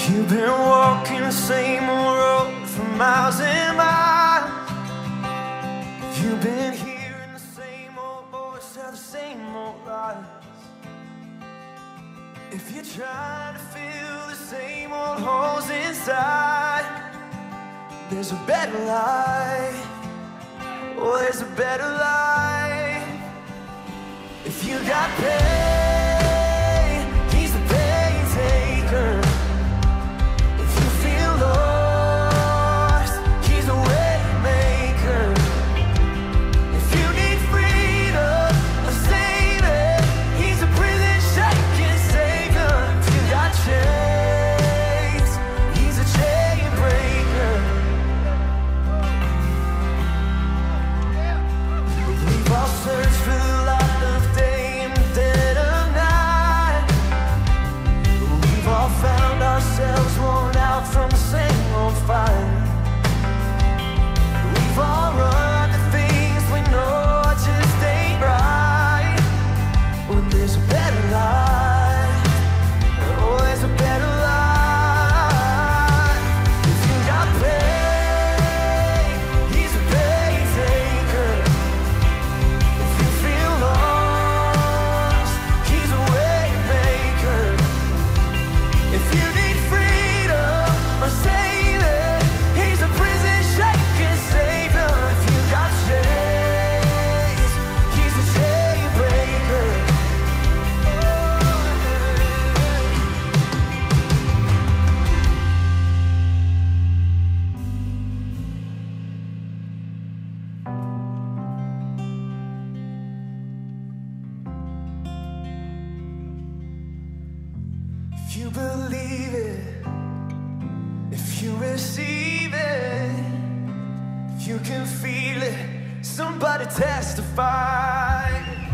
You've been walking the same old road for miles and miles. You've been hearing the same old voice, tell the same old lies. If you're trying to fill the same old holes inside, there's a better life. Oh, there's a better life. If you got pain, he's the pain taker. If you feel lost, he's a way maker. If you need freedom, a savior, he's a prison shaking savior. If you got chains, he's a chain breaker. We've all searched for the light of day in the dead of night. We've all found ourselves worn out from the same old fight. We've all run to things we know just ain't right. When there's a better life, oh, there's a better life. If you got pain, he's a pain taker. If you feel lost, he's a way maker. If you need freedom or savior, he's a prison shaking savior. If you got chains, he's a chain breaker. If you believe it, if you receive it, if you can feel it, somebody testify.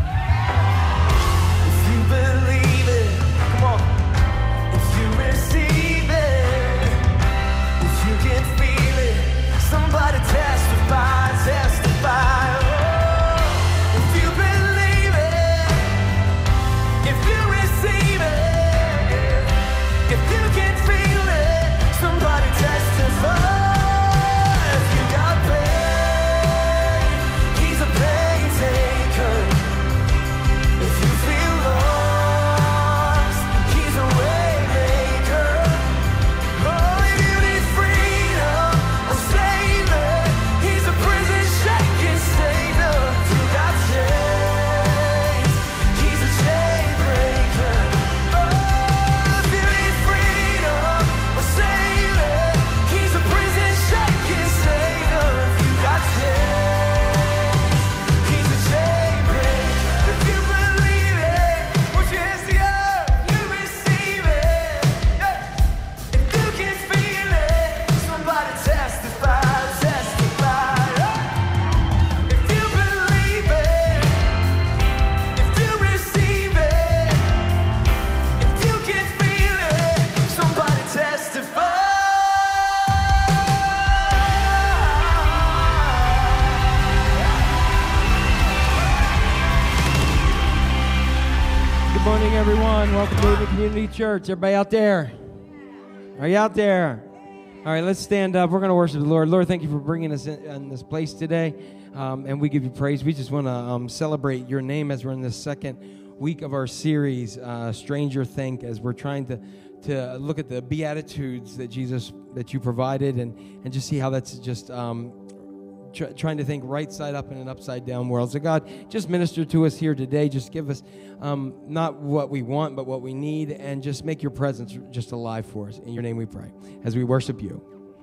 If you believe it, come on. If you receive it, if you can feel it, somebody testify, testify. Oh, if you believe it, if you receive it, if you can feel it, somebody testify. If you got pain, he's a pain taker. If you feel lost, he's a way maker. Oh, if you need freedom, a savior, he's a prison shaking savior. If you got chains, he's a chain breaker. Oh, if you need freedom, a savior, he's a prison shaking savior. If you got chains, he's a chain breaker. If you believe it, put your hands together. You receive it. Yeah. If you can feel it, somebody testify, testify. Yeah. If you believe it, if you receive it, if you can feel it, somebody testify. Good morning, everyone. Welcome to Haven Community Church. Everybody out there? Are you out there? All right, let's stand up. We're going to worship the Lord. Lord, thank you for bringing us in this place today, and we give you praise. We just want to celebrate your name as we're in the second week of our series, Stranger Think, as we're trying to look at the Beatitudes that Jesus, that you provided, and just see how that's just trying to think right side up in an upside down world. So God, just minister to us here today. Just give us not what we want, but what we need, and just make your presence just alive for us. In your name we pray, as we worship you.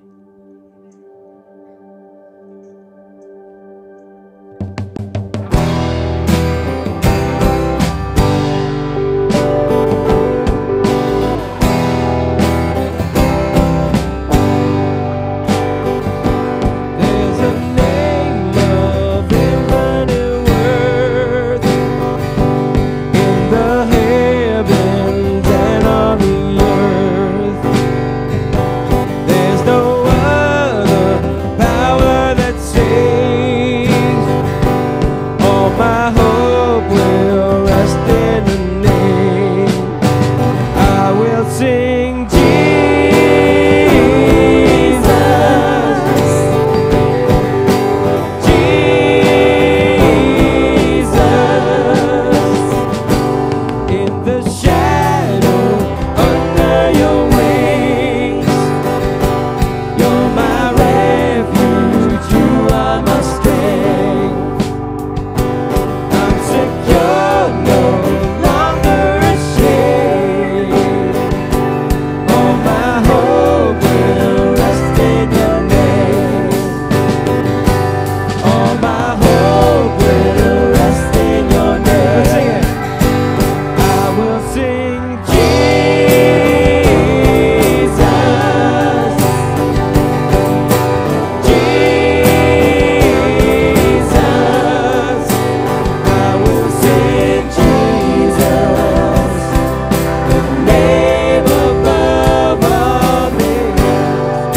There's a name of infinite worth in the heavens and on the earth. There's no sing Jesus. Jesus. I will sing Jesus, the name above all names.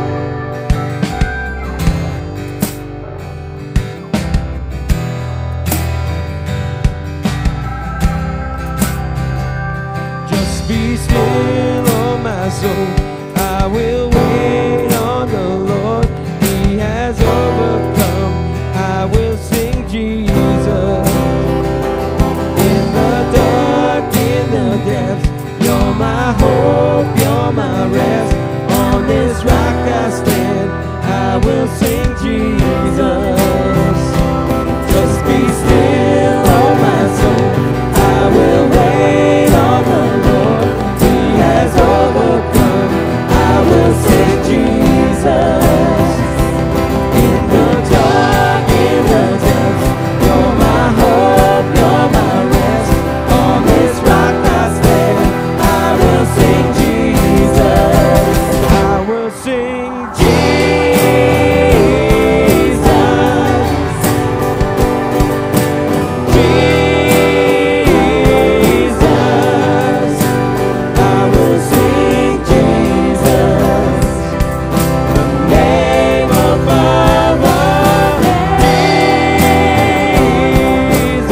Just be still, oh my soul. I will wait on the Lord. He has overcome. I will sing Jesus. In the dark, in the depths, you're my hope, you're my rest. On this rock I stand. I will sing Jesus. Just be still, oh my soul. I will wait on the Lord. He has overcome. I will sing Jesus. In the dark, in the depths, you're my hope, you're my rest. On this rock I stand. I will sing Jesus. I will sing Jesus. Jesus. I will sing Jesus, the name above all names.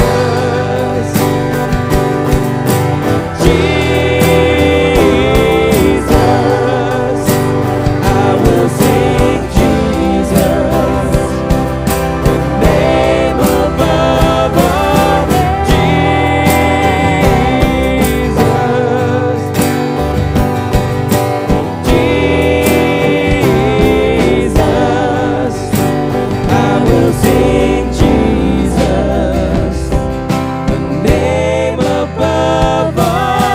Jesus. I will sing Jesus, the name above all Jesus. Jesus. I will sing Jesus, the name above all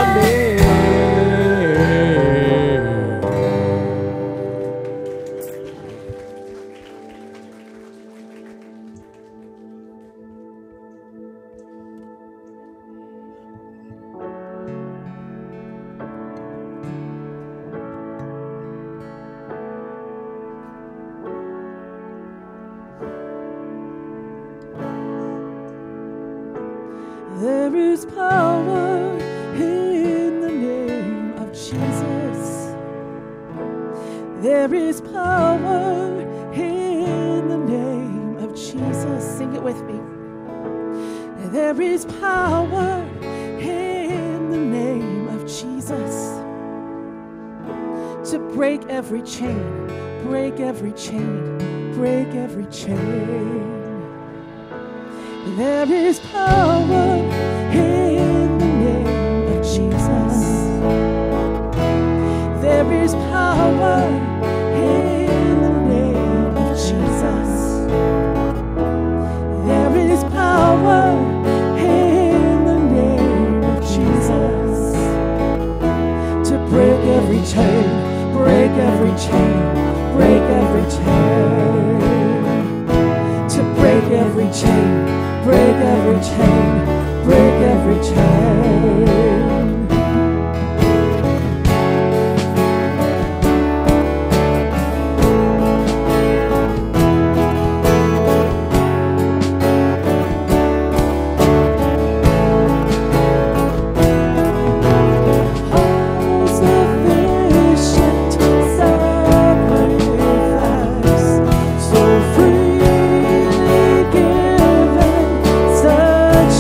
names. There is power in the name of Jesus. There is power in the name of Jesus. Sing it with me. There is power in the name of Jesus to break every chain, break every chain, break every chain. There is power in the name of Jesus. There is power in the name of Jesus. There is power in the name of Jesus to break every chain, break every chain, break every chain. To break every chain, break every chain, break every chain. Sufficient sacrifice, so freely given, such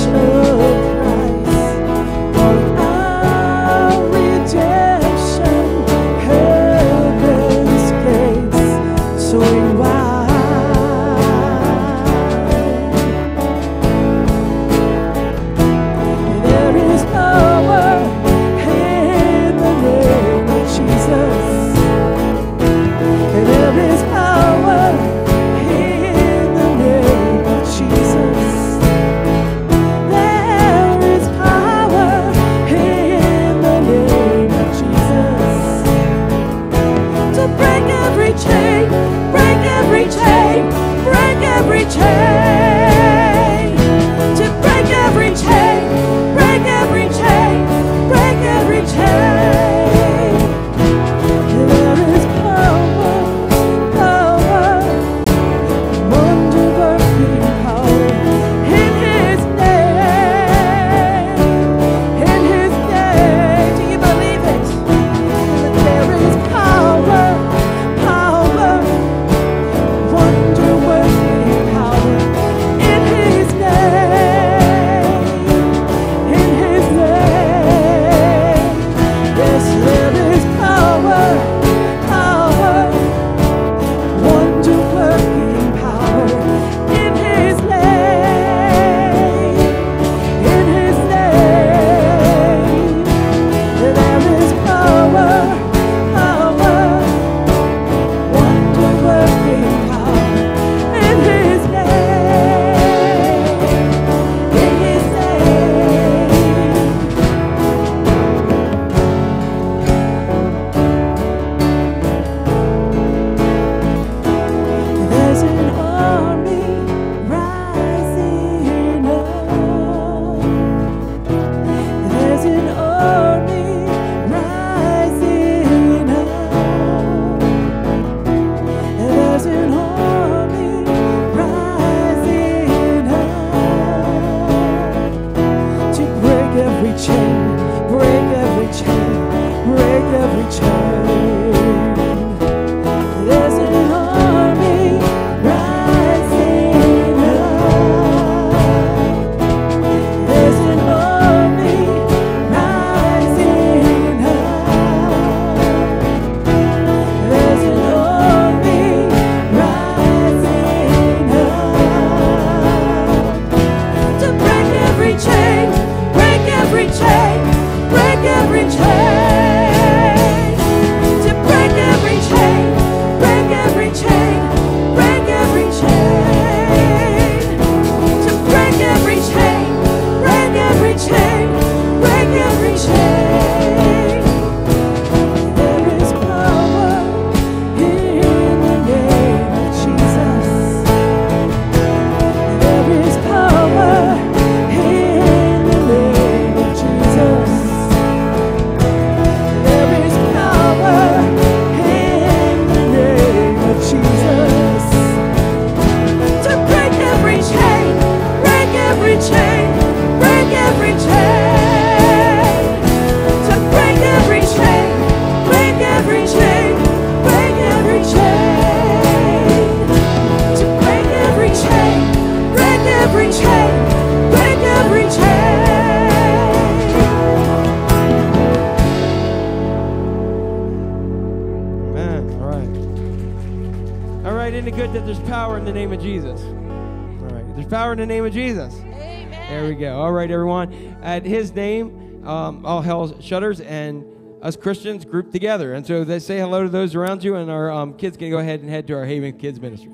Power in the name of Jesus. All right. There's power in the name of Jesus. Amen. There we go. All right, everyone. At his name, all hell shudders and us Christians group together. And so they say hello to those around you, and our kids can go ahead and head to our Haven Kids Ministry.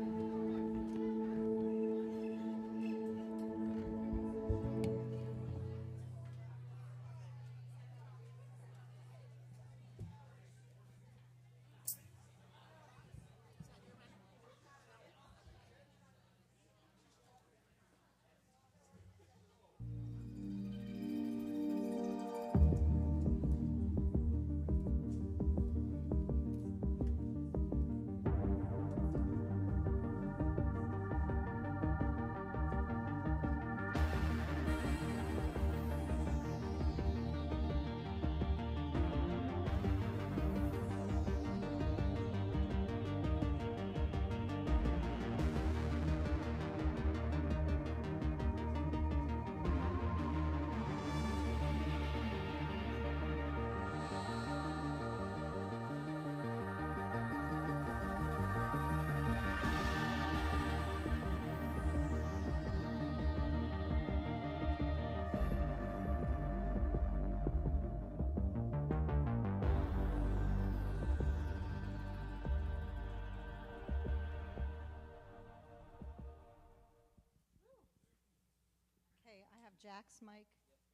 Jack's mic.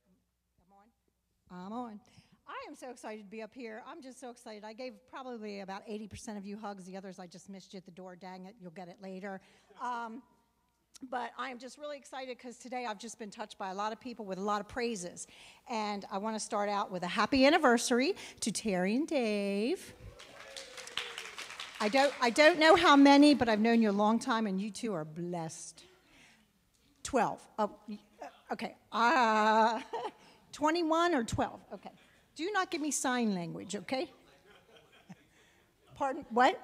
I'm on. I am so excited to be up here. I'm just so excited. I gave probably about 80% of you hugs. The others I just missed you at the door. Dang it, you'll get it later. But I am just really excited because today I've just been touched by a lot of people with a lot of praises. And I want to start out with a happy anniversary to Terry and Dave. I don't know how many, but I've known you a long time, and you two are blessed. 12. Oh, okay. 21 or 12. Okay. Do not give me sign language, okay? Pardon? What?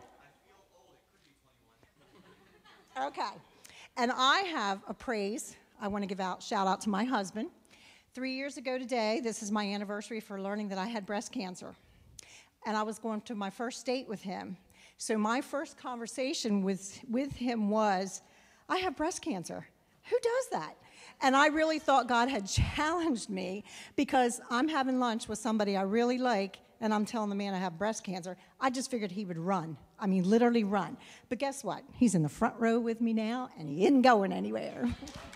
Okay. And I have a praise I want to give out, shout out to my husband. 3 years ago today, this is my anniversary for learning that I had breast cancer. And I was going to my first date with him. So my first conversation with him was, I have breast cancer. Who does that? And I really thought God had challenged me because I'm having lunch with somebody I really like, and I'm telling the man I have breast cancer. I just figured he would run. I mean, literally run. But guess what? He's in the front row with me now, and he isn't going anywhere.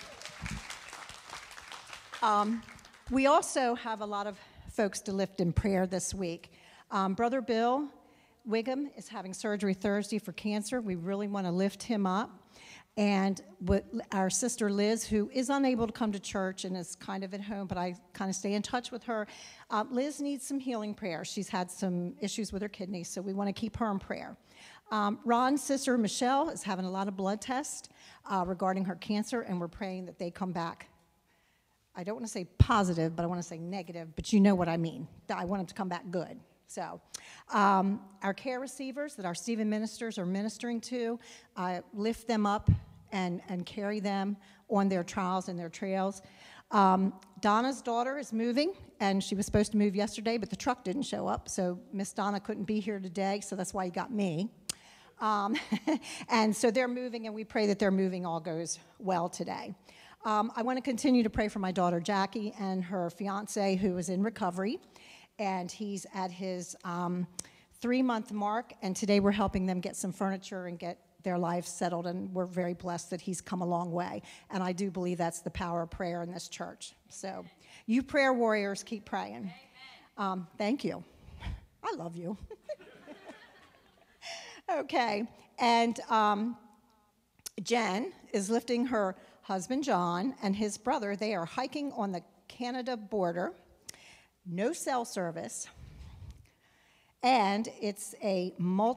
We also have a lot of folks to lift in prayer this week. Brother Bill Wiggum is having surgery Thursday for cancer. We really want to lift him up. And with our sister Liz, who is unable to come to church and is kind of at home, but I kind of stay in touch with her. Liz needs some healing prayer. She's had some issues with her kidneys, so we want to keep her in prayer. Ron's sister Michelle is having a lot of blood tests regarding her cancer, and we're praying that they come back. I don't want to say positive, but I want to say negative, but you know what I mean. I want them to come back good. So our care receivers that our Stephen ministers are ministering to, lift them up and carry them on their trials and their trails. Donna's daughter is moving, and she was supposed to move yesterday, but the truck didn't show up, so Miss Donna couldn't be here today, so that's why you got me. And so they're moving, and we pray that their moving all goes well today. I want to continue to pray for my daughter Jackie and her fiance who is in recovery. and he's at his 3-month mark, and today we're helping them get some furniture and get their lives settled, and we're very blessed that he's come a long way. And I do believe that's the power of prayer in this church. So you prayer warriors, keep praying. Thank you. I love you. Okay, and Jen is lifting her husband, John, and his brother. They are hiking on the Canada border. No cell service. And it's a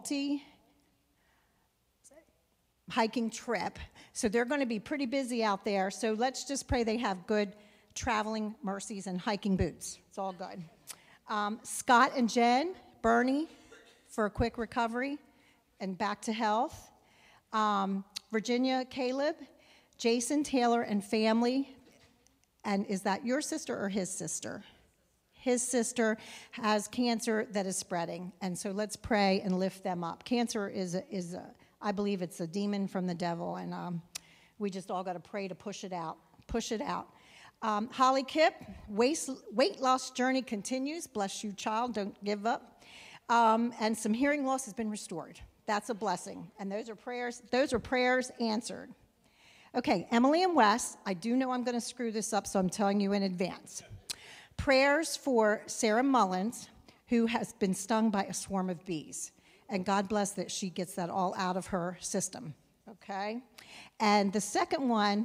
hiking trip. So they're going to be pretty busy out there. So let's just pray they have good traveling mercies and hiking boots. It's all good. Scott and Jen, Bernie, for a quick recovery and back to health. Virginia, Caleb, Jason, Taylor, and family. And is that your sister or his sister? His sister has cancer that is spreading. And so let's pray and lift them up. Cancer is I believe it's a demon from the devil. And we just all got to pray to push it out. Push it out. Holly Kipp, weight loss journey continues. Bless you, child. Don't give up. And some hearing loss has been restored. That's a blessing. And those are prayers answered. Okay, Emily and Wes, I do know I'm going to screw this up, so I'm telling you in advance. Prayers for Sarah Mullins, who has been stung by a swarm of bees. And God bless that she gets that all out of her system. Okay? And the second one,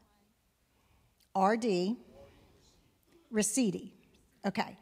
R.D. Ricidi. Okay.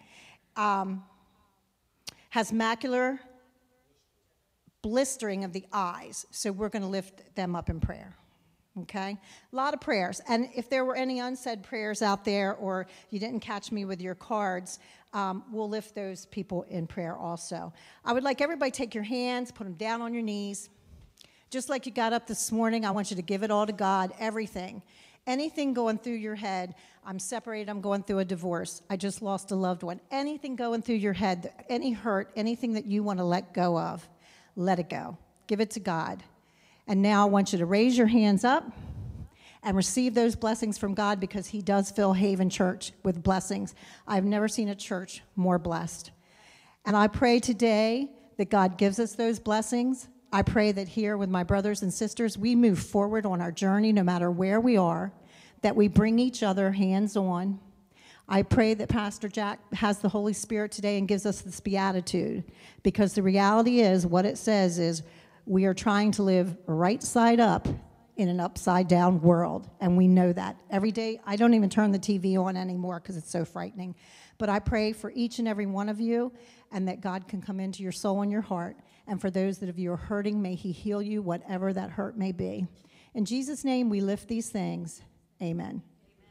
Has macular blistering of the eyes. So we're going to lift them up in prayer. Okay? A lot of prayers. And if there were any unsaid prayers out there, or you didn't catch me with your cards, we'll lift those people in prayer also. I would like everybody to take your hands, put them down on your knees. Just like you got up this morning, I want you to give it all to God, everything. Anything going through your head, I'm separated, I'm going through a divorce, I just lost a loved one. Anything going through your head, any hurt, anything that you want to let go of, let it go. Give it to God. And now I want you to raise your hands up and receive those blessings from God, because he does fill Haven Church with blessings. I've never seen a church more blessed. And I pray today that God gives us those blessings. I pray that here with my brothers and sisters, we move forward on our journey no matter where we are, that we bring each other hands on. I pray that Pastor Jack has the Holy Spirit today and gives us this beatitude, because the reality is, what it says is, we are trying to live right side up in an upside down world, and we know that. Every day, I don't even turn the TV on anymore because it's so frightening. But I pray for each and every one of you, and that God can come into your soul and your heart. And for those that of you are hurting, may he heal you, whatever that hurt may be. In Jesus' name, we lift these things. Amen.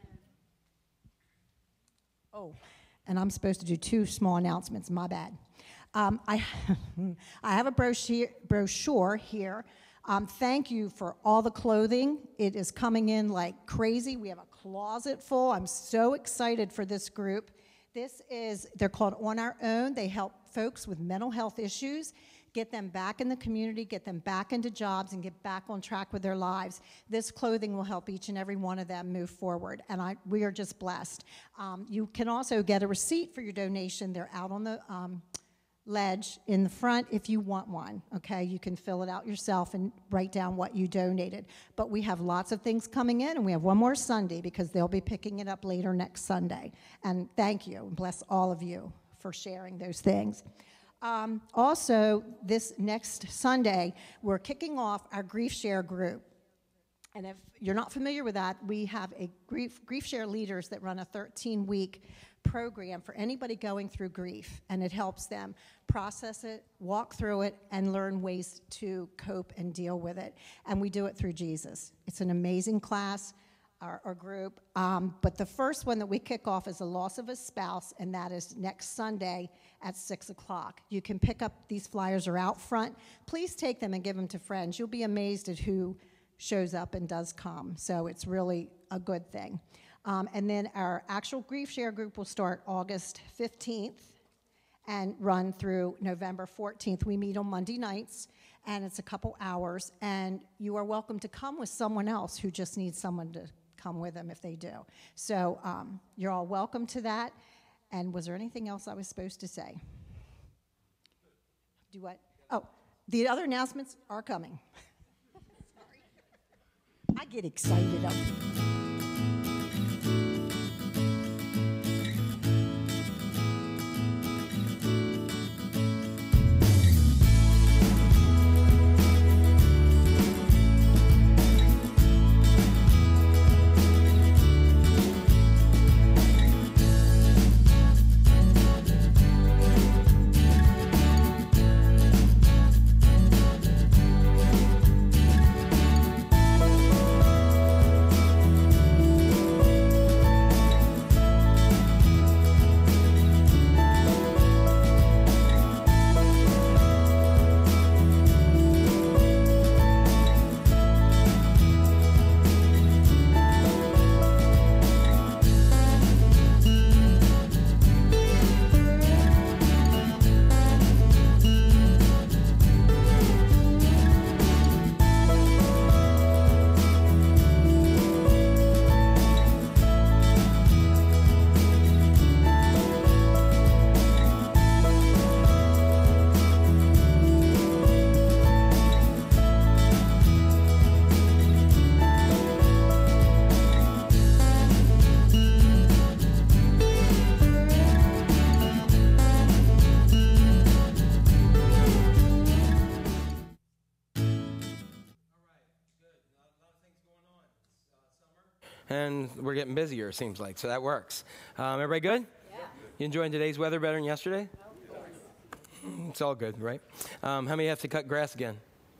Oh, and I'm supposed to do 2 small announcements. My bad. I have a brochure here. Thank you for all the clothing. It is coming in like crazy. We have a closet full. I'm so excited for this group. They're called On Our Own. They help folks with mental health issues, get them back in the community, get them back into jobs, and get back on track with their lives. This clothing will help each and every one of them move forward, and we are just blessed. You can also get a receipt for your donation. They're out on the ledge in the front if you want one. Okay, you can fill it out yourself and write down what you donated. But we have lots of things coming in, and we have one more Sunday, because they'll be picking it up later next Sunday. And thank you, and bless all of you for sharing those things. Also, this next Sunday, we're kicking off our Grief Share group. And if you're not familiar with that, we have a Grief Share leaders that run a 13-week program for anybody going through grief, and it helps them process it, walk through it, and learn ways to cope and deal with it. And we do it through Jesus. It's an amazing class or group. But the first one that we kick off is the loss of a spouse, and that is next Sunday at 6 o'clock. You can pick up, these flyers are out front. Please take them and give them to friends. You'll be amazed at who shows up and does come. So it's really a good thing. And then our actual Grief Share group will start August 15th and run through November 14th. We meet on Monday nights, and it's a couple hours. And you are welcome to come with someone else who just needs someone to come with them if they do. So you're all welcome to that. And was there anything else I was supposed to say? Do what? Oh, the other announcements are coming. Sorry. I get excited up here. And we're getting busier, it seems like, so that works. Everybody good? Yeah. You enjoying today's weather better than yesterday? It's all good, right? How many have to cut grass again?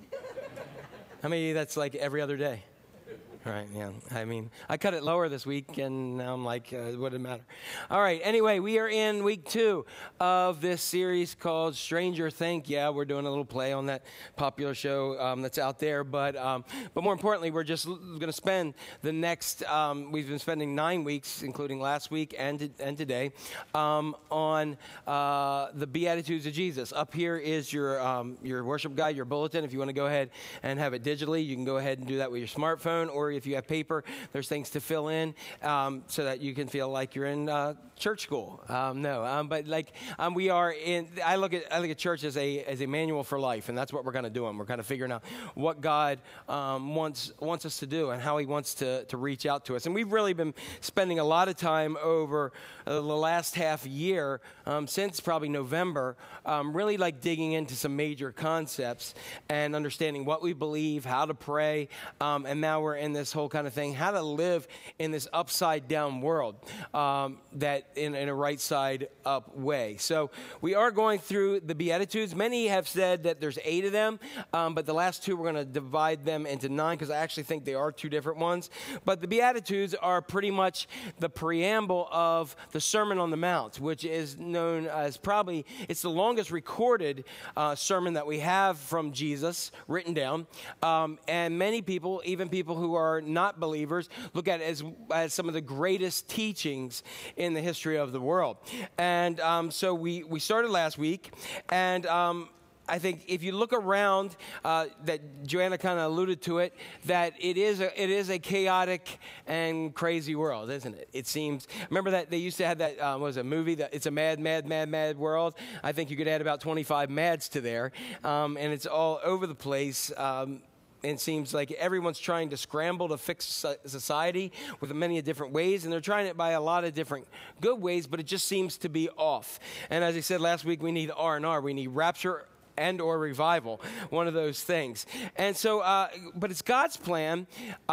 How many that's like every other day? Right, yeah. I mean, I cut it lower this week, and now I'm like, what does it matter? All right, anyway, we are in week 2 of this series called Stranger Think. Yeah, we're doing a little play on that popular show that's out there, but more importantly, we're just going to spend the next, we've been spending 9 weeks, including last week and today, on the Beatitudes of Jesus. Up here is your worship guide, your bulletin. If you want to go ahead and have it digitally, you can go ahead and do that with your smartphone, or if you have paper, there's things to fill in so that you can feel like you're in church school. But like we are in. I look at church as a manual for life, and that's what we're kind of doing. We're kind of figuring out what God wants us to do and how He wants to reach out to us. And we've really been spending a lot of time over the last half year, since probably November, really like digging into some major concepts and understanding what we believe, how to pray, and now we're in this whole kind of thing, how to live in this upside down world, that in a right side up way. So we are going through the Beatitudes. Many have said that there's 8 of them, but the last 2 we're going to divide them into 9 because I actually think they are 2 different ones. But the Beatitudes are pretty much the preamble of the Sermon on the Mount, which is known as probably, it's the longest recorded sermon that we have from Jesus written down. And many people, even people who are not believers, look at it as some of the greatest teachings in the history of the world. And so we started last week, and I think if you look around, that Joanna kind of alluded to it, that it is a chaotic and crazy world, isn't it? It seems. Remember that they used to have that what was a movie that it's a mad world. I think you could add about 25 mads to there, and it's all over the place. It seems like everyone's trying to scramble to fix society with many different ways, and they're trying it by a lot of different good ways, but it just seems to be off. And as I said last week, we need R&R. We need rapture and or revival, one of those things. And so, but it's God's plan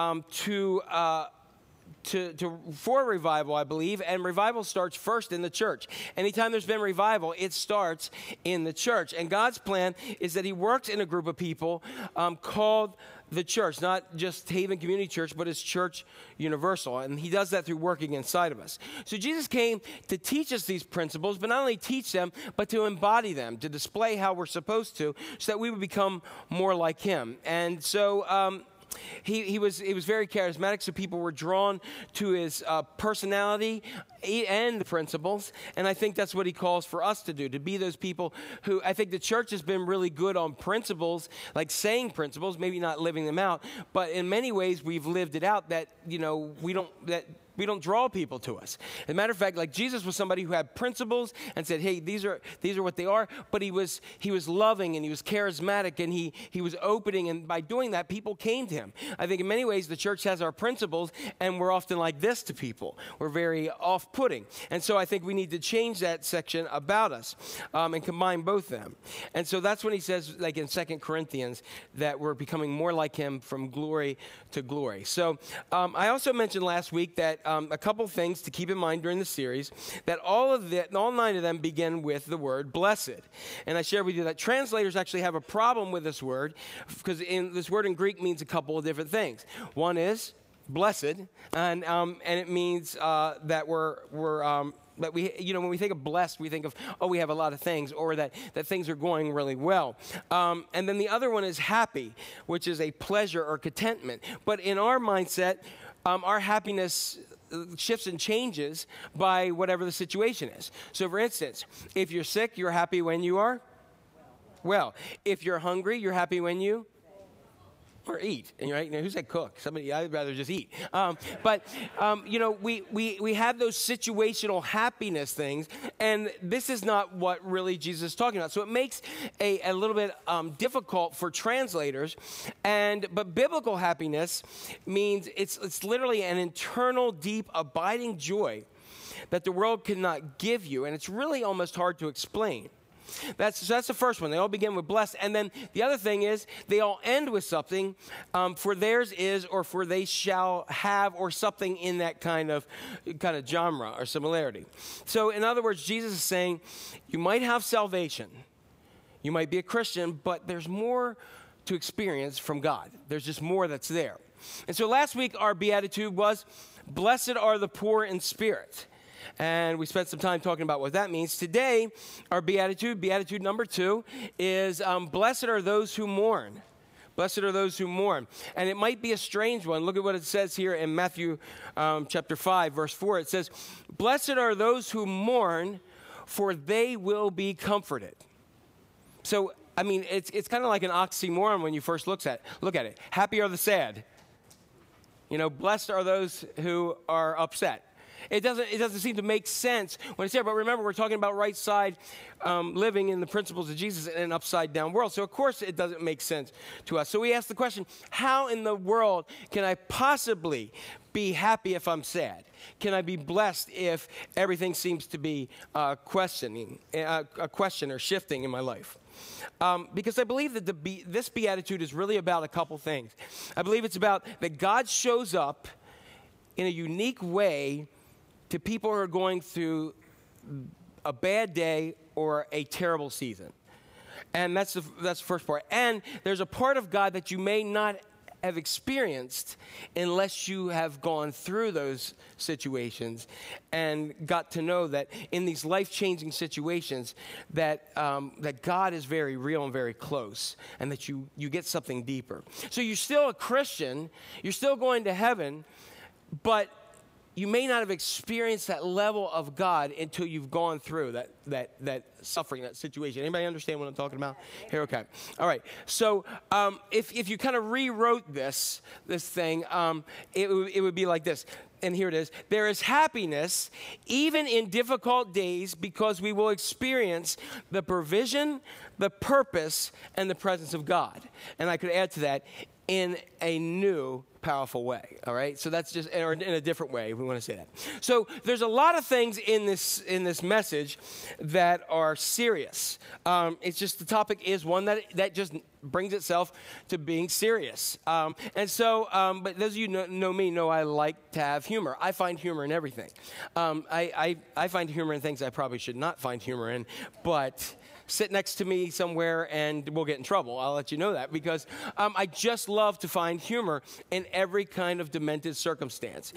for revival, I believe, and revival starts first in the church. Anytime there's been revival, it starts in the church. And God's plan is that He works in a group of people called the church, not just Haven Community Church, but His church universal. And He does that through working inside of us. So Jesus came to teach us these principles, but not only teach them, but to embody them, to display how we're supposed to, so that we would become more like Him. And so, He was very charismatic, so people were drawn to His personality and the principles, and I think that's what He calls for us to do, to be those people who, I think the church has been really good on principles, like saying principles, maybe not living them out, but in many ways we've lived it out that, We don't draw people to us. As a matter of fact, like Jesus was somebody who had principles and said, hey, these are what they are. But he was loving and he was charismatic and he was opening. And by doing that, people came to him. I think in many ways the church has our principles and we're often like this to people. We're very off-putting. And so I think we need to change that section about us and combine both of them. And so that's when he says, like in 2 Corinthians, that we're becoming more like him from glory to glory. So I also mentioned last week that a couple things to keep in mind during the series, that all 9 of them begin with the word blessed. And I shared with you that translators actually have a problem with this word because this word in Greek means a couple of different things. One is blessed, and it means that that we, when we think of blessed, we think of, we have a lot of things, or that things are going really well. And then the other one is happy, which is a pleasure or contentment. But in our mindset, our happiness shifts and changes by whatever the situation is. So for instance, if you're sick, you're happy when you are well. If you're hungry, you're happy when you or eat. And right now, who said cook? Somebody, I'd rather just eat. We have those situational happiness things, and this is not what really Jesus is talking about. So it makes a little bit difficult for translators. But biblical happiness means it's literally an internal, deep, abiding joy that the world cannot give you, and it's really almost hard to explain. That's the first one. They all begin with blessed. And then the other thing is they all end with something, for theirs is, or for they shall have, or something in that kind of genre or similarity. So in other words, Jesus is saying you might have salvation. You might be a Christian, but there's more to experience from God. There's just more that's there. And so last week our beatitude was, blessed are the poor in spirit. And we spent some time talking about what that means. Today, our beatitude number 2, is blessed are those who mourn. Blessed are those who mourn. And it might be a strange one. Look at what it says here in Matthew chapter 5, verse 4. It says, blessed are those who mourn, for they will be comforted. So, I mean, it's kind of like an oxymoron when you first look at it. Happy are the sad. Blessed are those who are upset. It doesn't seem to make sense when it's there. But remember, we're talking about right side living in the principles of Jesus in an upside down world. So, of course, it doesn't make sense to us. So we ask the question, how in the world can I possibly be happy if I'm sad? Can I be blessed if everything seems to be a question or shifting in my life? Because I believe that this beatitude is really about a couple things. I believe it's about that God shows up in a unique way to people who are going through a bad day or a terrible season. And that's the first part. And there's a part of God that you may not have experienced unless you have gone through those situations and got to know that in these life-changing situations that God is very real and very close, and that you get something deeper. So you're still a Christian, you're still going to heaven, but you may not have experienced that level of God until you've gone through that suffering, that situation. Anybody understand what I'm talking about? Here, okay. All right. So if you kind of rewrote this thing, it would be like this. And here it is. There is happiness even in difficult days because we will experience the provision, the purpose, and the presence of God. And I could add to that, in a new, powerful way, all right? So that's just, or in a different way, if we want to say that. So there's a lot of things in this message that are serious. It's just the topic is one that just brings itself to being serious. But those of you who know me know I like to have humor. I find humor in everything. I find humor in things I probably should not find humor in, but sit next to me somewhere and we'll get in trouble. I'll let you know that because I just love to find humor in every kind of demented circumstance.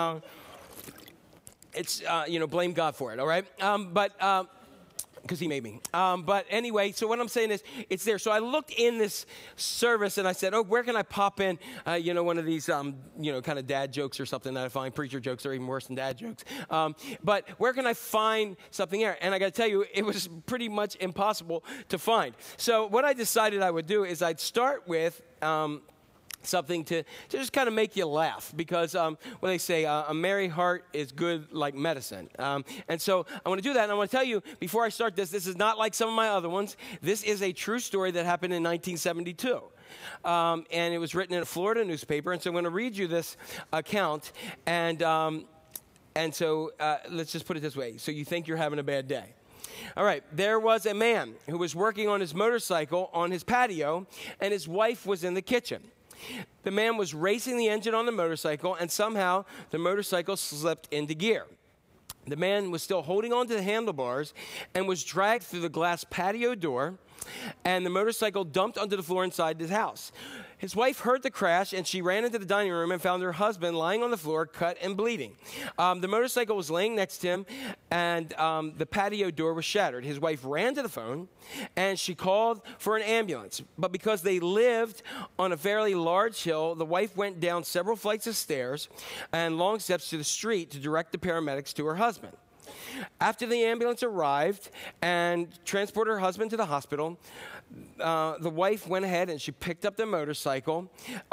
Blame God for it, all right? Because he made me. But anyway, so what I'm saying is, it's there. So I looked in this service and I said, where can I pop in, one of these, kind of dad jokes or something that I find. Preacher jokes are even worse than dad jokes. But where can I find something there? And I got to tell you, it was pretty much impossible to find. So what I decided I would do is I'd start with something to just kind of make you laugh, because when they say a merry heart is good like medicine. And so I want to do that, and I want to tell you, before I start this is not like some of my other ones. This is a true story that happened in 1972. And it was written in a Florida newspaper, and so I'm going to read you this account, and so let's just put it this way. So you think you're having a bad day. All right, there was a man who was working on his motorcycle on his patio, and his wife was in the kitchen. The man was racing the engine on the motorcycle, and somehow the motorcycle slipped into gear. The man was still holding on to the handlebars and was dragged through the glass patio door, and the motorcycle dumped onto the floor inside his house. His wife heard the crash, and she ran into the dining room and found her husband lying on the floor, cut and bleeding. The motorcycle was laying next to him, and the patio door was shattered. His wife ran to the phone, and she called for an ambulance. But because they lived on a fairly large hill, the wife went down several flights of stairs and long steps to the street to direct the paramedics to her husband. After the ambulance arrived and transported her husband to the hospital, the wife went ahead and she picked up the motorcycle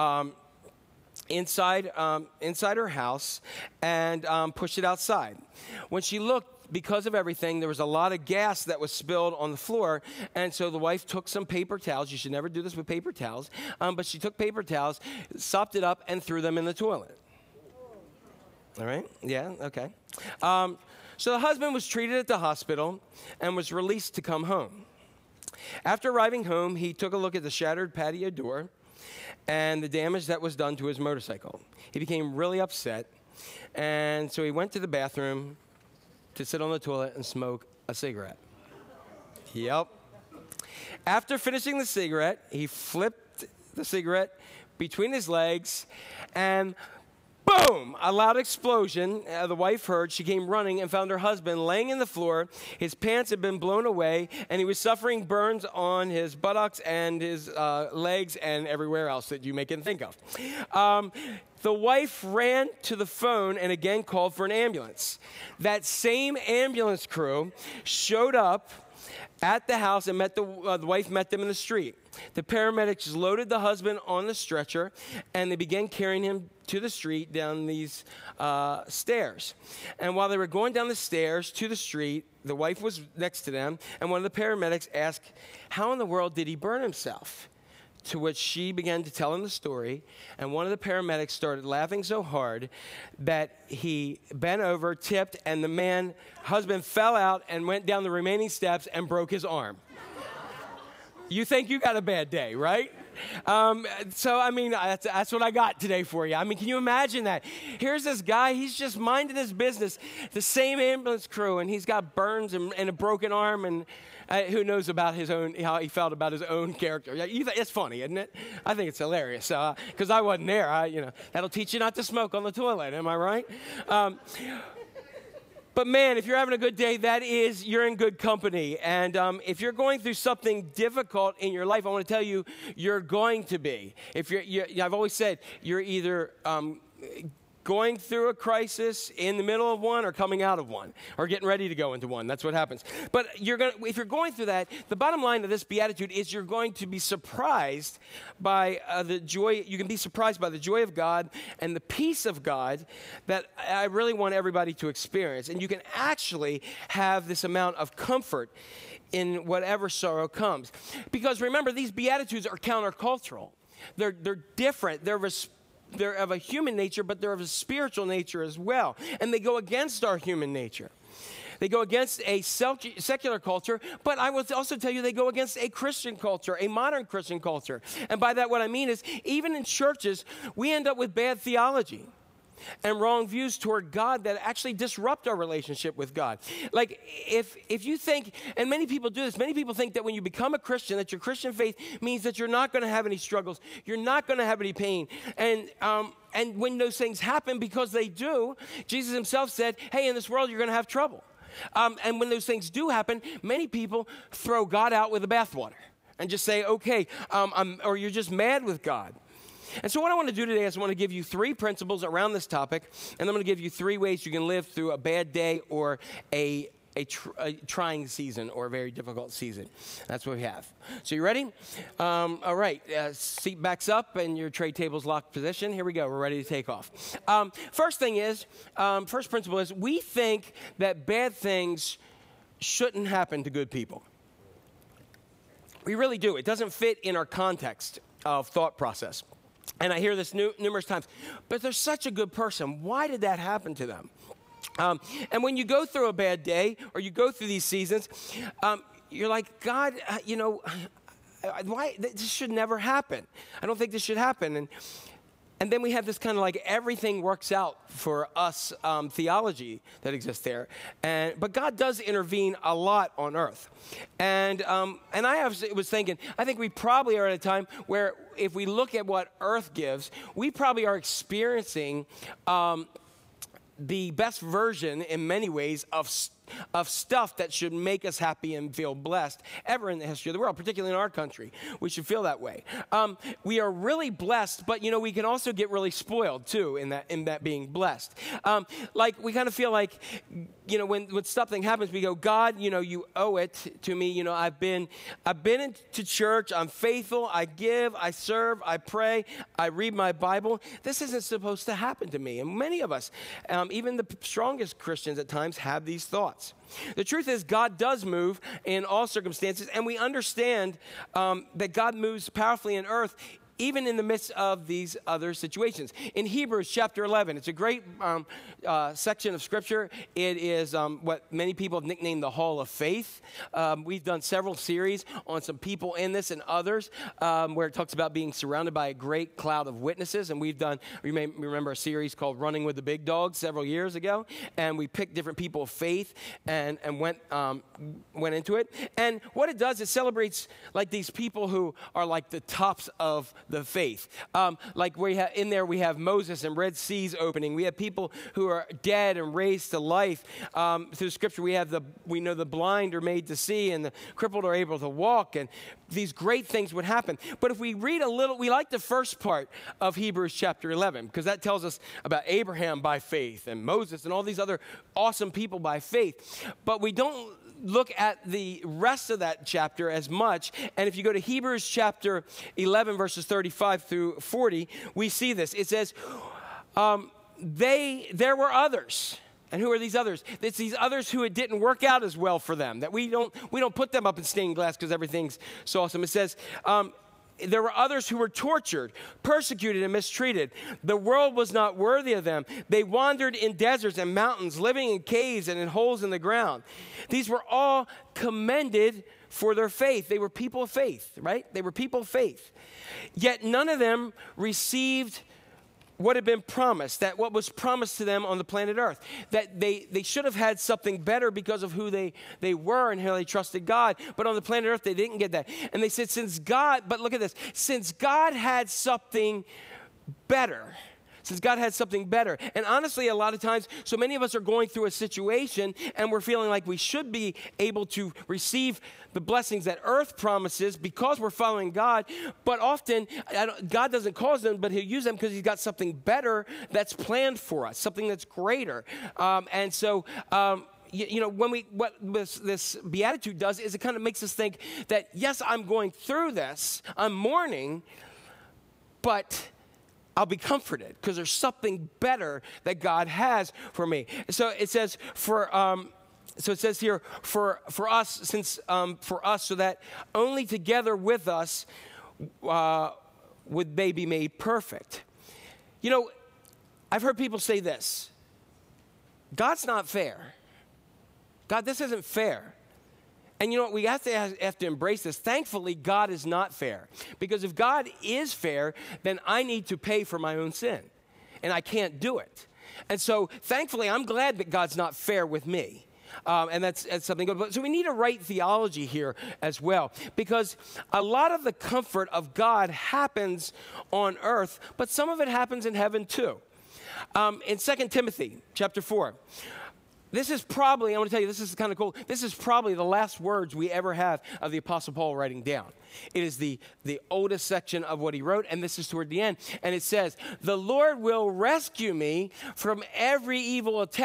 inside her house and pushed it outside. When she looked, because of everything, there was a lot of gas that was spilled on the floor, and so the wife took some paper towels. You should never do this with paper towels, but she took paper towels, sopped it up, and threw them in the toilet. All right? Yeah? Okay. So the husband was treated at the hospital and was released to come home. After arriving home, he took a look at the shattered patio door and the damage that was done to his motorcycle. He became really upset, and so he went to the bathroom to sit on the toilet and smoke a cigarette. Yep. After finishing the cigarette, he flipped the cigarette between his legs, and boom! A loud explosion. The wife heard. She came running and found her husband laying in the floor. His pants had been blown away, and he was suffering burns on his buttocks and his legs and everywhere else that you may can think of. The wife ran to the phone and again called for an ambulance. That same ambulance crew showed up at the house and met the wife met them in the street. The paramedics loaded the husband on the stretcher, and they began carrying him to the street down these stairs. And while they were going down the stairs to the street, the wife was next to them, and one of the paramedics asked, "How in the world did he burn husband?" To which she began to tell him the story, and one of the paramedics started laughing so hard that he bent over, tipped, and the husband fell out and went down the remaining steps and broke his arm. You think you got a bad day, right? So, I mean, that's what I got today for you. I mean, can you imagine that? Here's this guy, he's just minding his business, the same ambulance crew, and he's got burns and a broken arm, and who knows about how he felt about his own character. It's funny, isn't it? I think it's hilarious, because I wasn't there. That'll teach you not to smoke on the toilet, am I right? But man, if you're having a good day, you're in good company. And if you're going through something difficult in your life, I want to tell you, you're going to be. I've always said, you're either going through a crisis, in the middle of one, or coming out of one, or getting ready to go into one. That's what happens. But if you're going through that, the bottom line of this beatitude is you're going to be surprised by the joy. You can be surprised by the joy of God and the peace of God that I really want everybody to experience. And you can actually have this amount of comfort in whatever sorrow comes. Because remember, these beatitudes are countercultural. They're different. They're of a human nature, but they're of a spiritual nature as well. And they go against our human nature. They go against a secular culture, but I will also tell you they go against a Christian culture, a modern Christian culture. And by that, what I mean is, even in churches, we end up with bad theology and wrong views toward God that actually disrupt our relationship with God. Like, if you think, and many people do this, many people think that when you become a Christian, that your Christian faith means that you're not going to have any struggles, you're not going to have any pain. And when those things happen, because they do, Jesus himself said, hey, in this world, you're going to have trouble. And when those things do happen, many people throw God out with the bathwater and just say, okay, or you're just mad with God. And so what I want to do today is I want to give you 3 principles around this topic, and I'm going to give you 3 ways you can live through a bad day or a a trying season or a very difficult season. That's what we have. So you ready? All right. Seat backs up and your tray table's locked position. Here we go. We're ready to take off. First principle is we think that bad things shouldn't happen to good people. We really do. It doesn't fit in our context of thought process. And I hear this numerous times, but they're such a good person. Why did that happen to them? And when you go through a bad day or you go through these seasons, you're like, God, why? This should never happen. I don't think this should happen. And then we have this kind of like everything works out for us theology that exists there. But God does intervene a lot on earth. And I was thinking, I think we probably are at a time where if we look at what earth gives, we probably are experiencing the best version in many ways of stuff that should make us happy and feel blessed ever in the history of the world, particularly in our country. We should feel that way. We are really blessed, but we can also get really spoiled too in that being blessed. Like we kind of feel like, when something happens, we go, God, you owe it to me. I've been into church. I'm faithful. I give. I serve. I pray. I read my Bible. This isn't supposed to happen to me. And many of us, even the strongest Christians at times, have these thoughts. The truth is, God does move in all circumstances, and we understand that God moves powerfully in earth, even in the midst of these other situations. In Hebrews chapter 11, it's a great section of Scripture. It is what many people have nicknamed the Hall of Faith. We've done several series on some people in this and others where it talks about being surrounded by a great cloud of witnesses. And you may remember a series called Running with the Big Dogs several years ago. And we picked different people of faith and went into it. And what it does, it celebrates like these people who are like the tops of the faith. Like we have Moses and Red Seas opening. We have people who are dead and raised to life. Through Scripture, we know the blind are made to see and the crippled are able to walk, and these great things would happen. But if we read a little, we like the first part of Hebrews chapter 11 because that tells us about Abraham by faith and Moses and all these other awesome people by faith. But we don't look at the rest of that chapter as much. And if you go to Hebrews chapter 11, verses 35 through 40, we see this. It says, there were others. And who are these others? It's these others who it didn't work out as well for them. That we don't put them up in stained glass because everything's so awesome. It says, there were others who were tortured, persecuted, and mistreated. The world was not worthy of them. They wandered in deserts and mountains, living in caves and in holes in the ground. These were all commended for their faith. They were people of faith, right? They were people of faith. Yet none of them received what had been promised, that what was promised to them on the planet Earth, that they should have had something better because of who they were and how they trusted God, but on the planet Earth they didn't get that. And they said, but look at this, since God had something better, and honestly, a lot of times, so many of us are going through a situation and we're feeling like we should be able to receive the blessings that earth promises because we're following God, but often God doesn't cause them, but he'll use them because he's got something better that's planned for us, something that's greater. And so, what this beatitude does is it kind of makes us think that, yes, I'm going through this, I'm mourning, but I'll be comforted because there's something better that God has for me. So it says for us, so that only together with us would they be made perfect. I've heard people say this: God's not fair. God, this isn't fair. And we have to embrace this. Thankfully, God is not fair. Because if God is fair, then I need to pay for my own sin. And I can't do it. And so, thankfully, I'm glad that God's not fair with me. And that's something good. So we need a right theology here as well. Because a lot of the comfort of God happens on earth, but some of it happens in heaven too. In 2 Timothy chapter 4, this is probably, I want to tell you, this is kind of cool. This is probably the last words we ever have of the Apostle Paul writing down. It is the oldest section of what he wrote, and this is toward the end. And it says, "The Lord will rescue me from every evil attack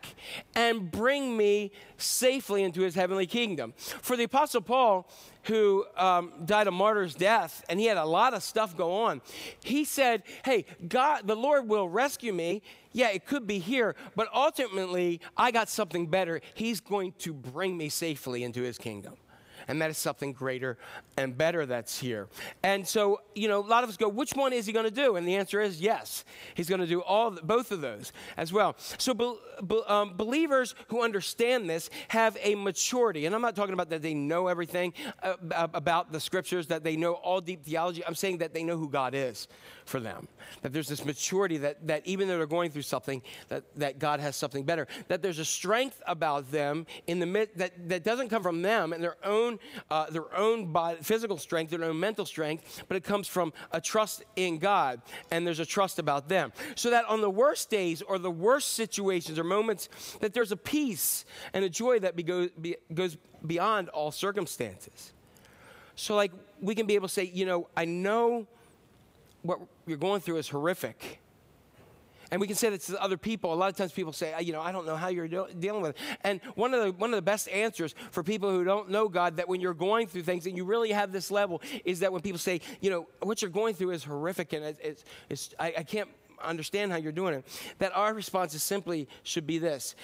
back and bring me safely into his heavenly kingdom. For the Apostle Paul, who died a martyr's death, and he had a lot of stuff go on, he said, hey, God, the Lord will rescue me. Yeah, it could be here, but ultimately, I got something better. He's going to bring me safely into his kingdom. And that is something greater and better that's here. And so, a lot of us go, which one is he going to do? And the answer is yes. He's going to do both of those as well. So believers who understand this have a maturity. And I'm not talking about that they know everything about the scriptures, that they know all deep theology. I'm saying that they know who God is for them. That there's this maturity that even though they're going through something, that God has something better. That there's a strength about them in the midst that doesn't come from them and their own body, physical strength, their own mental strength, but it comes from a trust in God, and there's a trust about them. So that on the worst days or the worst situations or moments, that there's a peace and a joy that goes beyond all circumstances. So like we can be able to say, I know what you're going through is horrific. And we can say that to other people. A lot of times people say, I don't know how you're dealing with it. And one of the best answers for people who don't know God, that when you're going through things and you really have this level, is that when people say, what you're going through is horrific and I can't understand how you're doing it, that our response simply should be this.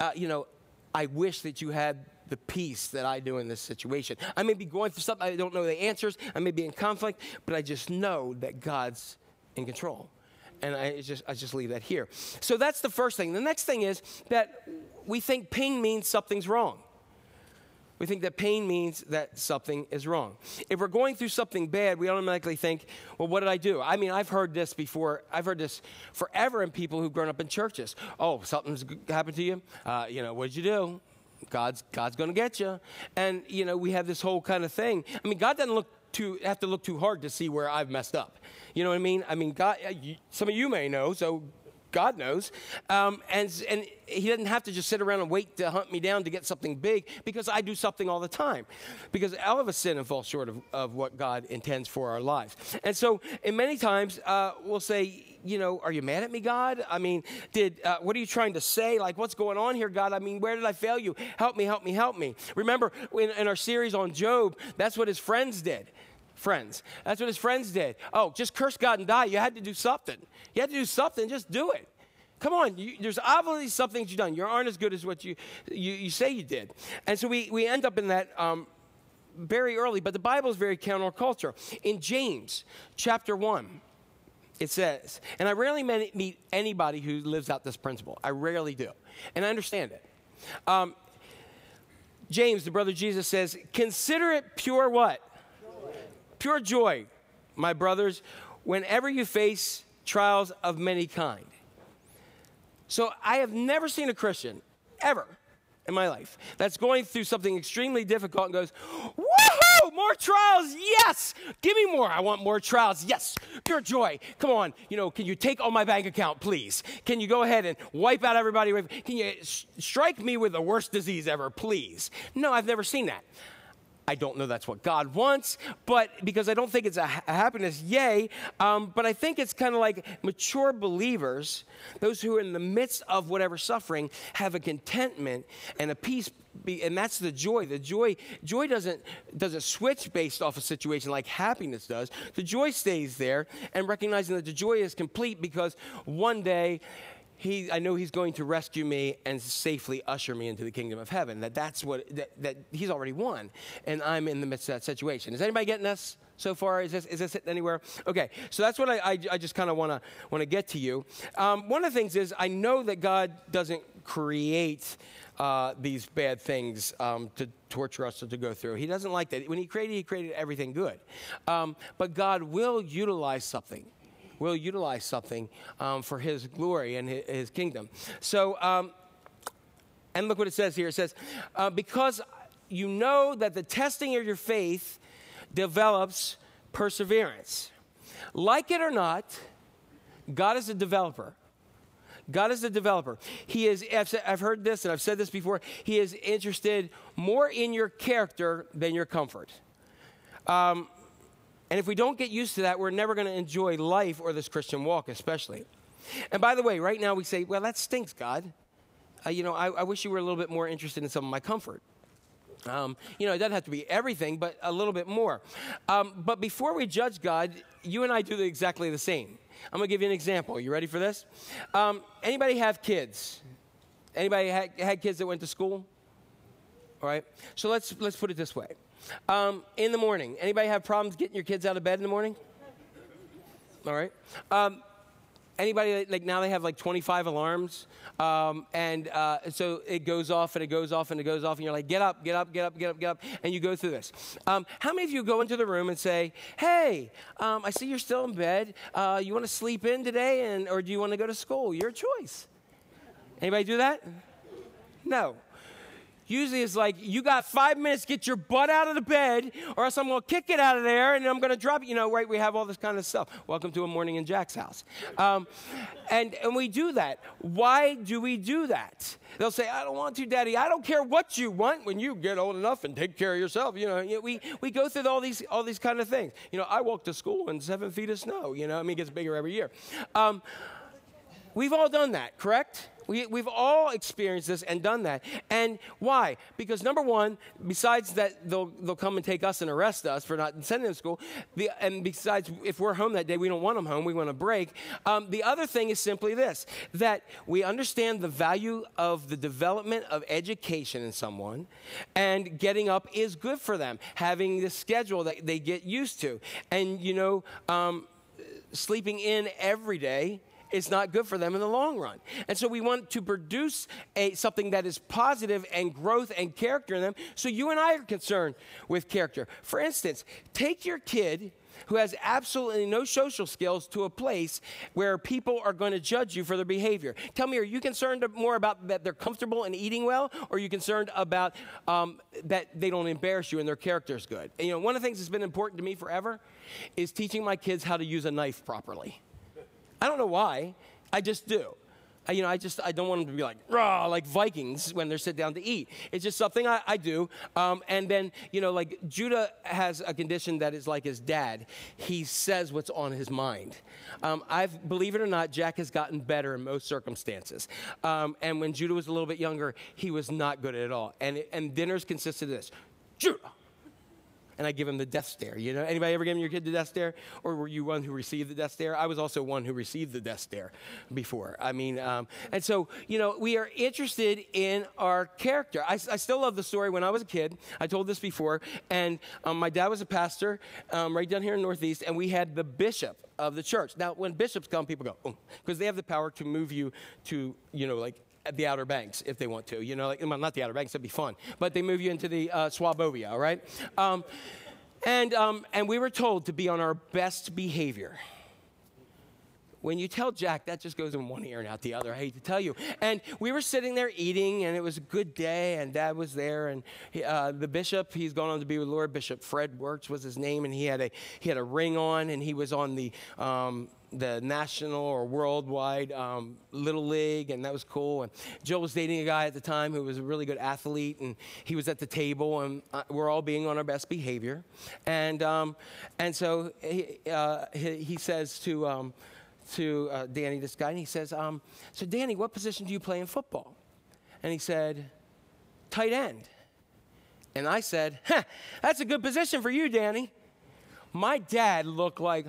I wish that you had the peace that I do in this situation. I may be going through something, I don't know the answers, I may be in conflict, but I just know that God's in control. And I just leave that here. So that's the first thing. The next thing is that we think pain means something's wrong. We think that pain means that something is wrong. If we're going through something bad, we automatically think, well, what did I do? I mean, I've heard this before. I've heard this forever in people who've grown up in churches. Oh, something's happened to you? What'd you do? God's going to get you. And, we have this whole kind of thing. I mean, God doesn't have to look too hard to see where I've messed up. You know what I mean? I mean, God, some of you may know, so God knows. And he doesn't have to just sit around and wait to hunt me down to get something big, because I do something all the time. Because all of us sin and fall short of what God intends for our lives. And so, and many times, we'll say, are you mad at me, God? I mean, what are you trying to say? Like, what's going on here, God? I mean, where did I fail you? Help me, help me, help me. Remember, in our series on Job, that's what his friends did. That's what his friends did. Oh, just curse God and die. You had to do something. You had to do something. Just do it. Come on. There's obviously some things you've done. You aren't as good as what you say you did. And so we end up in that very early. But the Bible is very counterculture. In James chapter 1, it says, and I rarely meet anybody who lives out this principle. I rarely do. And I understand it. James, the brother of Jesus, says, consider it pure what? Pure joy, my brothers, whenever you face trials of many kind. So I have never seen a Christian, ever, in my life, that's going through something extremely difficult and goes, woohoo, more trials, yes! Give me more, I want more trials, yes! Pure joy, come on, can you take all my bank account, please? Can you go ahead and wipe out everybody? Can you strike me with the worst disease ever, please? No, I've never seen that. I don't know that's what God wants, but because I don't think it's a happiness, yay. But I think it's kind of like mature believers, those who are in the midst of whatever suffering, have a contentment and a peace, and that's the joy. The joy doesn't switch based off a situation like happiness does. The joy stays there, and recognizing that the joy is complete because one day, I know he's going to rescue me and safely usher me into the kingdom of heaven. That's what he's already won, and I'm in the midst of that situation. Is anybody getting this so far? Is this hitting anywhere? Okay, so that's what I just kind of want to get to you. One of the things is I know that God doesn't create these bad things to torture us or to go through. He doesn't like that. When he created everything good, but God will utilize something. Will utilize something for his glory and his kingdom. So, and look what it says here. It says, because you know that the testing of your faith develops perseverance. Like it or not, God is a developer. God is a developer. He is, I've heard this and I've said this before, he is interested more in your character than your comfort. And if we don't get used to that, we're never going to enjoy life or this Christian walk especially. And by the way, right now we say, well, that stinks, God. I wish you were a little bit more interested in some of my comfort. It doesn't have to be everything, but a little bit more. But before we judge God, you and I do exactly the same. I'm going to give you an example. You ready for this? Anybody have kids? Anybody had kids that went to school? All right. So let's put it this way. In the morning, anybody have problems getting your kids out of bed in the morning? All right. Anybody, like now they have like 25 alarms, and so it goes off and it goes off and it goes off, and you're like, get up, get up, get up, get up, get up, and you go through this. How many of you go into the room and say, hey, I see you're still in bed. You want to sleep in today, or do you want to go to school? Your choice. Anybody do that? No. Usually it's like, you got 5 minutes, get your butt out of the bed, or else I'm going to kick it out of there, and I'm going to drop it. Right? We have all this kind of stuff. Welcome to a morning in Jack's house. And we do that. Why do we do that? They'll say, I don't want to, Daddy. I don't care what you want when you get old enough and take care of yourself. We go through all these kind of things. I walk to school in 7 feet of snow. It gets bigger every year. We've all done that, correct? We've all experienced this and done that. And why? Because number one, besides that they'll come and take us and arrest us for not sending them to school, and besides, if we're home that day, we don't want them home, we want a break. The other thing is simply this, that we understand the value of the development of education in someone, and getting up is good for them, having the schedule that they get used to. And, sleeping in every day, it's not good for them in the long run. And so we want to produce something that is positive and growth and character in them. So you and I are concerned with character. For instance, take your kid who has absolutely no social skills to a place where people are going to judge you for their behavior. Tell me, are you concerned more about that they're comfortable and eating well, or are you concerned about that they don't embarrass you and their character is good? And, one of the things that's been important to me forever is teaching my kids how to use a knife properly. I don't know why. I just do. I don't want them to be like, rah, like Vikings when they're sitting down to eat. It's just something I do. And then, like Judah has a condition that is like his dad. He says what's on his mind. Believe it or not, Jack has gotten better in most circumstances. And when Judah was a little bit younger, he was not good at it all. And dinners consisted of this, Judah. And I give him the death stare. Anybody ever given your kid the death stare? Or were you one who received the death stare? I was also one who received the death stare before. And so, we are interested in our character. I still love the story. When I was a kid, I told this before, and my dad was a pastor right down here in Northeast, and we had the bishop of the church. Now, when bishops come, people go, oh, because they have the power to move you to, at the Outer Banks if they want to, not the Outer Banks, that'd be fun, but they move you into the Swabovia, all right? And we were told to be on our best behavior. When you tell Jack, that just goes in one ear and out the other. I hate to tell you. And we were sitting there eating, and it was a good day, and Dad was there, and the bishop, he's gone on to be with the Lord. Bishop Fred Wirtz was his name, and he had a ring on, and he was on the national or worldwide Little League, and that was cool. And Jill was dating a guy at the time who was a really good athlete, and he was at the table, and we're all being on our best behavior. And so he says to Danny, this guy, and he says, so Danny, what position do you play in football? And he said, tight end. And I said, that's a good position for you, Danny. My dad looked like...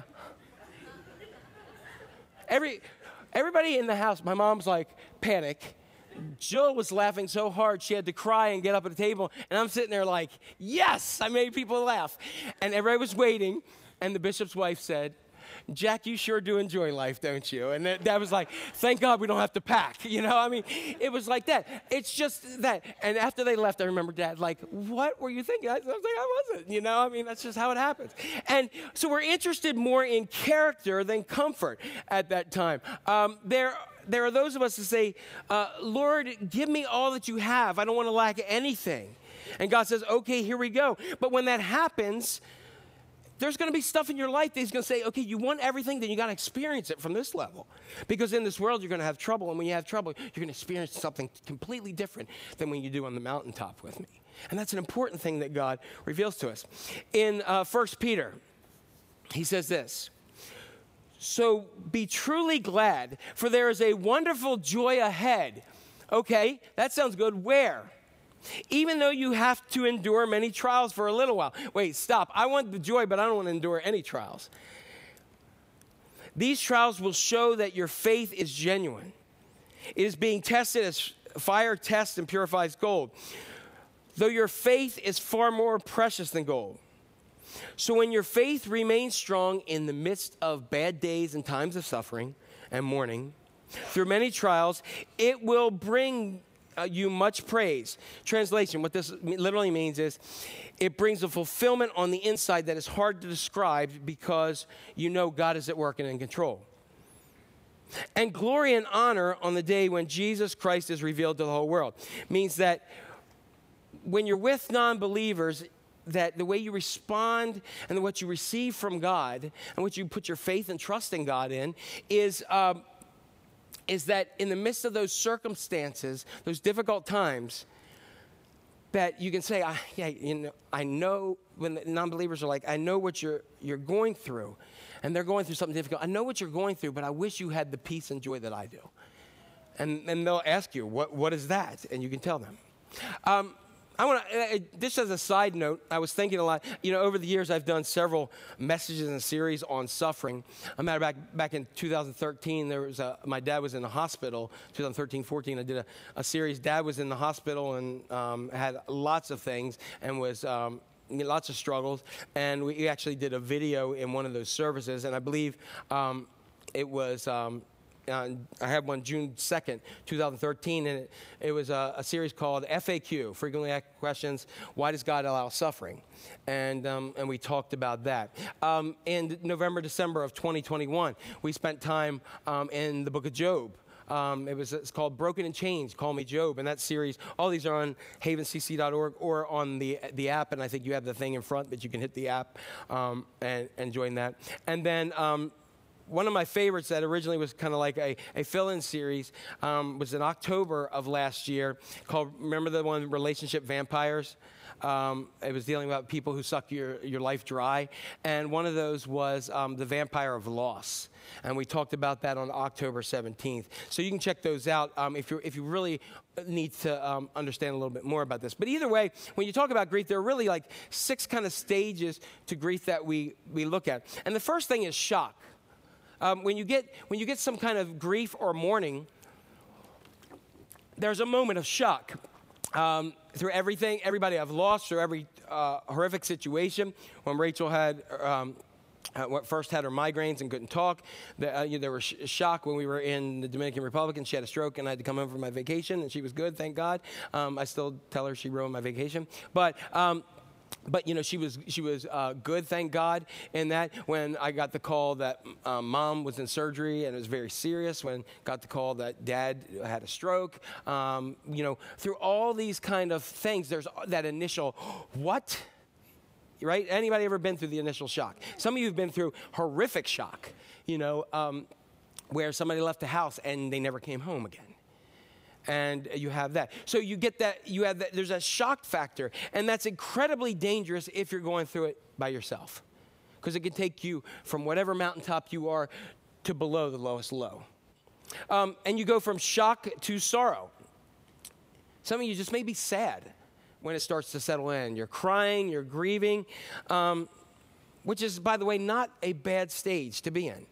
Everybody in the house, my mom's like, panic. Jill was laughing so hard she had to cry and get up at the table. And I'm sitting there like, yes, I made people laugh. And everybody was waiting. And the bishop's wife said, Jack, you sure do enjoy life, don't you? And Dad was like, thank God we don't have to pack. It was like that. It's just that. And after they left, I remember Dad like, what were you thinking? I was like, I wasn't. That's just how it happens. And so we're interested more in character than comfort at that time. There are those of us who say, Lord, give me all that you have. I don't want to lack anything. And God says, okay, here we go. But when that happens, there's going to be stuff in your life that he's going to say, okay, you want everything, then you got to experience it from this level. Because in this world, you're going to have trouble. And when you have trouble, you're going to experience something completely different than when you do on the mountaintop with me. And that's an important thing that God reveals to us. In 1 Peter, he says this, so be truly glad, for there is a wonderful joy ahead Okay, that sounds good. Where? Even though you have to endure many trials for a little while. Wait, stop. I want the joy, but I don't want to endure any trials. These trials will show that your faith is genuine. It is being tested as fire tests and purifies gold, though your faith is far more precious than gold. So when your faith remains strong in the midst of bad days and times of suffering and mourning, through many trials, it will bring you much praise. Translation, what this literally means is it brings a fulfillment on the inside that is hard to describe because you know God is at work and in control. And glory and honor on the day when Jesus Christ is revealed to the whole world. Means that when you're with non-believers, that the way you respond and what you receive from God and what you put your faith and trust in God in is that in the midst of those circumstances, those difficult times, that you can say, I know when the non-believers are like, I know what you're going through, and they're going through something difficult. I know what you're going through, but I wish you had the peace and joy that I do. And they'll ask you, what is that? And you can tell them. I want to, just as a side note, I was thinking a lot, over the years I've done several messages and series on suffering. I'm back in 2013, my dad was in the hospital, 2013-14, I did a series. Dad was in the hospital and had lots of things and was, lots of struggles. And we actually did a video in one of those services, and I believe it was, I had one June 2nd, 2013, and it was a series called FAQ, Frequently Asked Questions, Why Does God Allow Suffering? And we talked about that. In November, December of 2021, we spent time in the book of Job. It's called Broken and Changed, Call Me Job. And that series, all these are on havencc.org or on the app, and I think you have the thing in front that you can hit the app and join that. And then one of my favorites that originally was kind of like a fill-in series was in October of last year called, remember the one, Relationship Vampires? It was dealing about people who suck your life dry. And one of those was the vampire of loss. And we talked about that on October 17th. So you can check those out if you really need to understand a little bit more about this. But either way, when you talk about grief, there are really like 6 kind of stages to grief that we look at. And the first thing is shock. When you get some kind of grief or mourning, there's a moment of shock through everything. Everybody I've lost, through every horrific situation. When Rachel first had her migraines and couldn't talk, there was shock when we were in the Dominican Republic and she had a stroke and I had to come home for my vacation and she was good, thank God. I still tell her she ruined my vacation, but she was good, thank God, in that. When I got the call that mom was in surgery and it was very serious, when got the call that dad had a stroke, through all these kind of things, there's that initial, what? Right? Anybody ever been through the initial shock? Some of you have been through horrific shock, where somebody left the house and they never came home again. And you have that. So you get that, there's a shock factor. And that's incredibly dangerous if you're going through it by yourself. Because it can take you from whatever mountaintop you are to below the lowest low. And you go from shock to sorrow. Some of you just may be sad when it starts to settle in. You're crying, you're grieving, which is, by the way, not a bad stage to be in.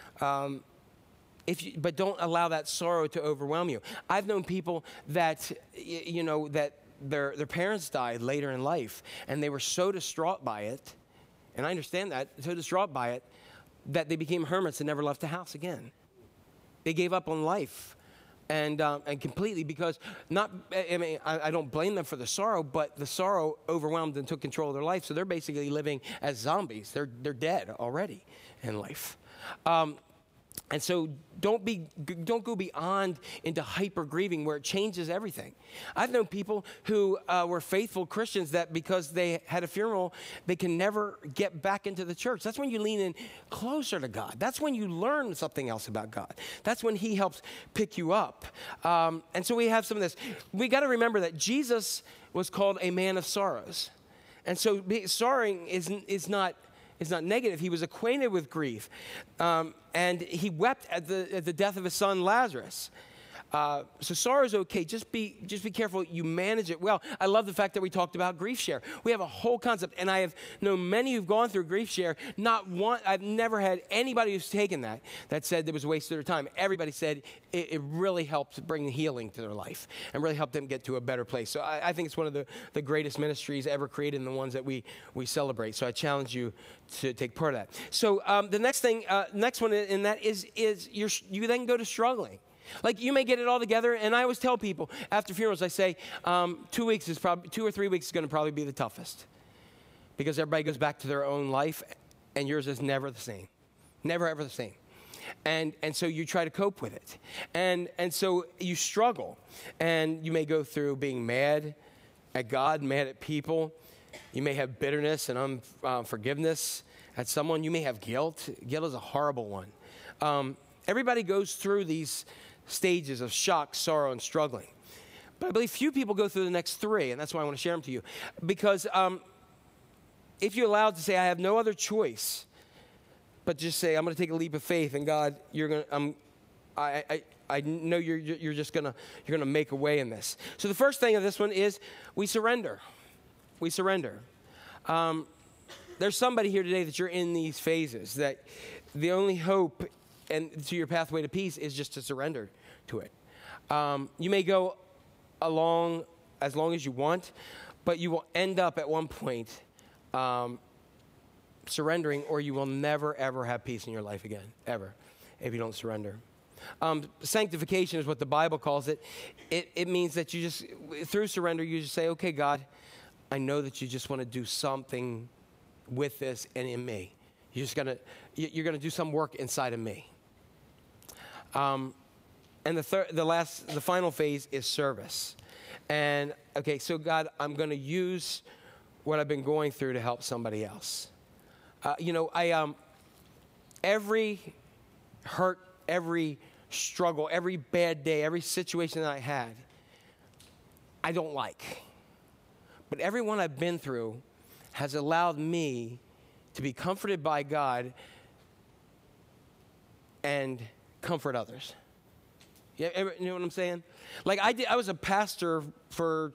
But don't allow that sorrow to overwhelm you. I've known people that, that their parents died later in life, and they were so distraught by it, and I understand that, so distraught by it, that they became hermits and never left the house again. They gave up on life, and completely, because I don't blame them for the sorrow, but the sorrow overwhelmed and took control of their life, so they're basically living as zombies. They're dead already in life. And so don't go beyond into hyper grieving where it changes everything. I've known people who were faithful Christians that because they had a funeral, they can never get back into the church. That's when you lean in closer to God. That's when you learn something else about God. That's when he helps pick you up. And so we have some of this. We got to remember that Jesus was called a man of sorrows. And so sorrowing is not negative. He was acquainted with grief. And he wept at the death of his son Lazarus. So sorrow is okay. Just be careful you manage it well. I love the fact that we talked about grief share. We have a whole concept, and I have known many who've gone through grief share. I've never had anybody who's taken that said it was a waste of their time. Everybody said it really helped bring healing to their life and really helped them get to a better place. So I think it's one of the greatest ministries ever created and the ones that we celebrate. So I challenge you to take part of that. So the next one in that is you then go to struggling. Like you may get it all together, and I always tell people after funerals, I say 2 or 3 weeks is going to probably be the toughest because everybody goes back to their own life, and yours is never the same, never ever the same, and so you try to cope with it, and so you struggle, and you may go through being mad at God, mad at people. You may have bitterness and unforgiveness at someone. You may have guilt. Guilt is a horrible one. Everybody goes through these stages of shock, sorrow, and struggling. But I believe few people go through the next three, and that's why I want to share them to you. Because if you're allowed to say, I have no other choice, but just say, I'm going to take a leap of faith, and God, I know you're just going to make a way in this. So the first thing of this one is we surrender. We surrender. There's somebody here today that you're in these phases, that the only hope and to your pathway to peace is just to surrender to it. You may go along as long as you want, but you will end up at one point surrendering, or you will never, ever have peace in your life again, ever, if you don't surrender. Sanctification is what the Bible calls it. It means that you just, through surrender, you just say, okay, God, I know that you just want to do something with this and in me. You're gonna do some work inside of me. And the final phase is service. And okay, so God, I'm going to use what I've been going through to help somebody else. Every hurt, every struggle, every bad day, every situation that I had, I don't like. But every one I've been through has allowed me to be comforted by God and comfort others. You know what I'm saying? Like I was a pastor for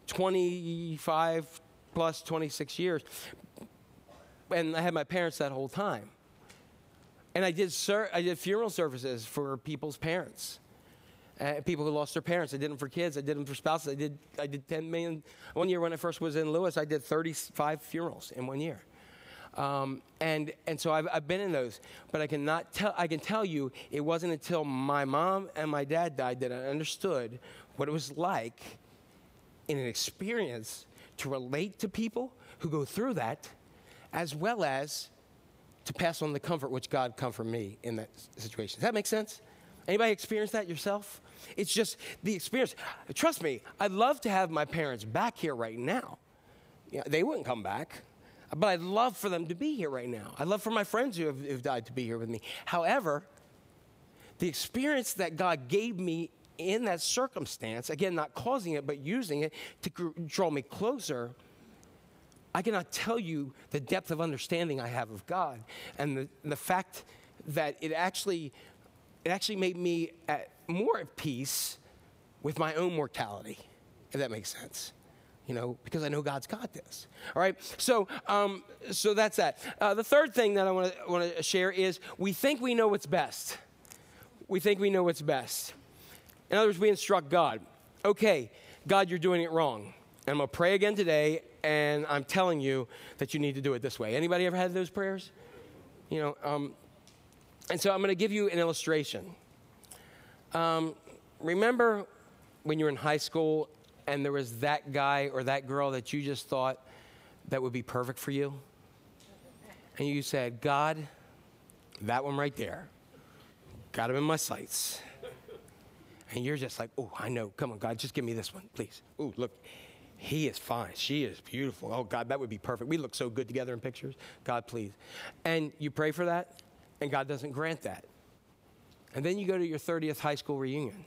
25 plus 26 years, and I had my parents that whole time. And I did funeral services for people's parents, people who lost their parents. I did them for kids. I did them for spouses. I did 10 million. One year when I first was in Lewis, I did 35 funerals in 1 year. And so I've been in those, but I can tell you it wasn't until my mom and my dad died that I understood what it was like in an experience to relate to people who go through that, as well as to pass on the comfort which God comforted me in that situation. Does that make sense? Anybody experience that yourself? It's just the experience. Trust me, I'd love to have my parents back here right now. Yeah, they wouldn't come back. But I'd love for them to be here right now. I'd love for my friends who've died to be here with me. However, the experience that God gave me in that circumstance, again, not causing it, but using it to draw me closer, I cannot tell you the depth of understanding I have of God and the fact that it actually made me more at peace with my own mortality, if that makes sense. Because I know God's got this. All right, so that's that. The third thing that I want to share is we think we know what's best. We think we know what's best. In other words, we instruct God. Okay, God, you're doing it wrong. And I'm going to pray again today, and I'm telling you that you need to do it this way. Anybody ever had those prayers? And so I'm going to give you an illustration. Remember when you were in high school and there was that guy or that girl that you just thought that would be perfect for you? And you said, God, that one right there, got him in my sights. And you're just like, oh, I know. Come on, God, just give me this one, please. Oh, look, he is fine. She is beautiful. Oh, God, that would be perfect. We look so good together in pictures. God, please. And you pray for that, and God doesn't grant that. And then you go to your 30th high school reunion.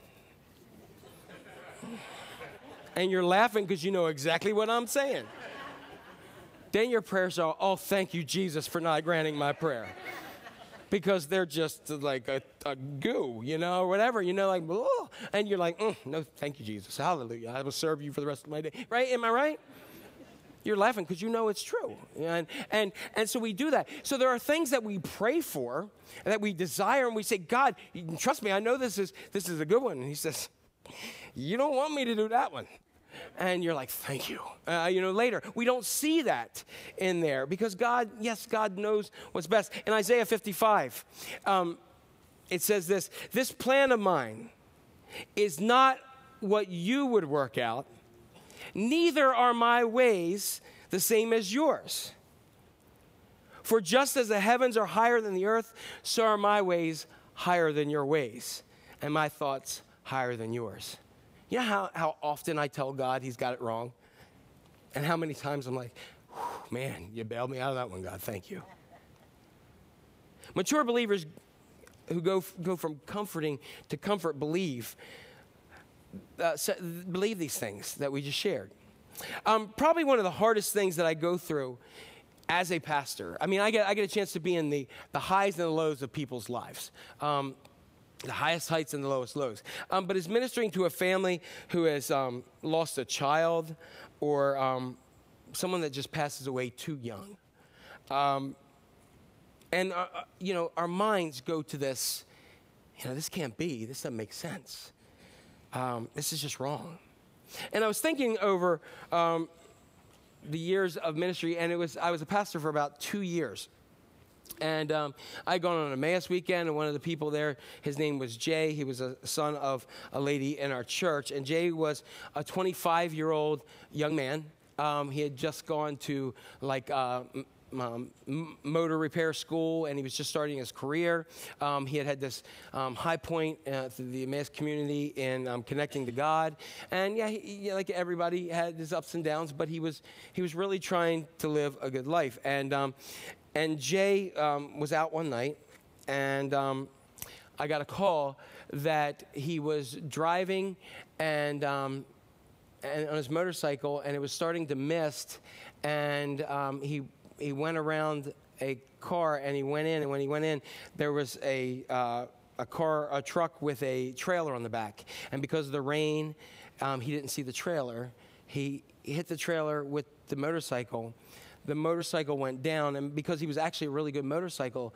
And you're laughing because you know exactly what I'm saying. Then your prayers are, oh, thank you, Jesus, for not granting my prayer. Because they're just like a goo, or whatever, like, oh. And you're like, no, thank you, Jesus. Hallelujah. I will serve you for the rest of my day. Right? Am I right? You're laughing because you know it's true. And so we do that. So there are things that we pray for and that we desire, and we say, God, trust me, I know this is a good one. And he says, you don't want me to do that one. And you're like, thank you. Later, we don't see that in there because God knows what's best. In Isaiah 55, it says this plan of mine is not what you would work out, neither are my ways the same as yours. For just as the heavens are higher than the earth, so are my ways higher than your ways, and my thoughts higher than yours. You know how often I tell God he's got it wrong? And how many times I'm like, man, you bailed me out of that one, God, thank you. Mature believers who go from comforting to comfort believe these things that we just shared. Probably one of the hardest things that I go through as a pastor. I mean, I get a chance to be in the highs and the lows of people's lives. The highest heights and the lowest lows. But is ministering to a family who has lost a child or someone that just passes away too young. Our minds go to this, this can't be. This doesn't make sense. This is just wrong. And I was thinking over the years of ministry, and I was a pastor for about 2 years. And I'd gone on an Emmaus weekend, and one of the people there, his name was Jay. He was a son of a lady in our church. And Jay was a 25-year-old young man. He had just gone to motor repair school, and he was just starting his career. He had this high point through the Emmaus community in connecting to God. And he, like everybody, had his ups and downs, but he was really trying to live a good life. And Jay was out one night, and I got a call that he was driving and on his motorcycle, and it was starting to mist, and he went around a car, and he went in, and when he went in, there was a truck with a trailer on the back, and because of the rain, he didn't see the trailer. He hit the trailer with the motorcycle. The motorcycle went down, and because he was actually a really good motorcycle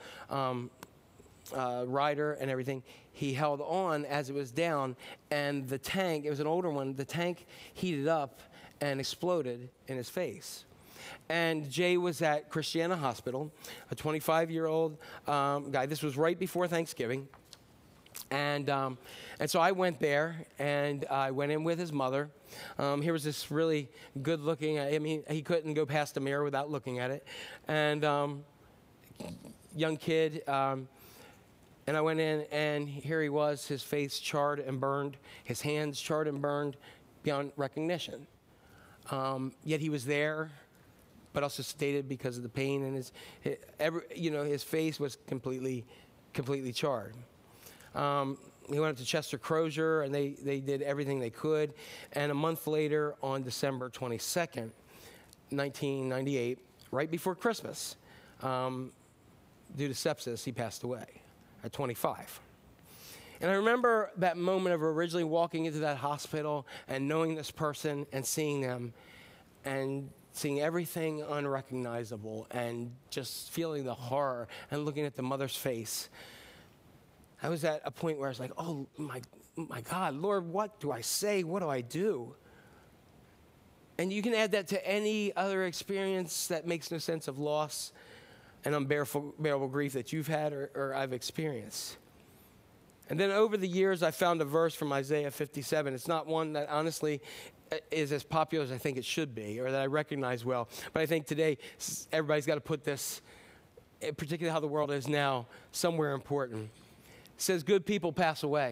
rider and everything, he held on as it was down, and the tank, it was an older one, the tank heated up and exploded in his face. And Jay was at Christiana Hospital, a 25-year-old guy. This was right before Thanksgiving. And so I went there, and I went in with his mother. Here was this really good-looking, he couldn't go past a mirror without looking at it. And young kid, and I went in, and here he was, his face charred and burned, his hands charred and burned beyond recognition. Yet he was there, but also sedated because of the pain, and his face was completely charred. He went up to Chester Crozier, and they did everything they could. And a month later, on December 22nd, 1998, right before Christmas, due to sepsis, he passed away at 25. And I remember that moment of originally walking into that hospital and knowing this person and seeing them and seeing everything unrecognizable and just feeling the horror and looking at the mother's face. I was at a point where I was like, oh, my God, Lord, what do I say? What do I do? And you can add that to any other experience that makes no sense of loss and unbearable grief that you've had or I've experienced. And then over the years, I found a verse from Isaiah 57. It's not one that honestly is as popular as I think it should be or that I recognize well. But I think today, everybody's got to put this, particularly how the world is now, somewhere important. It says, good people pass away.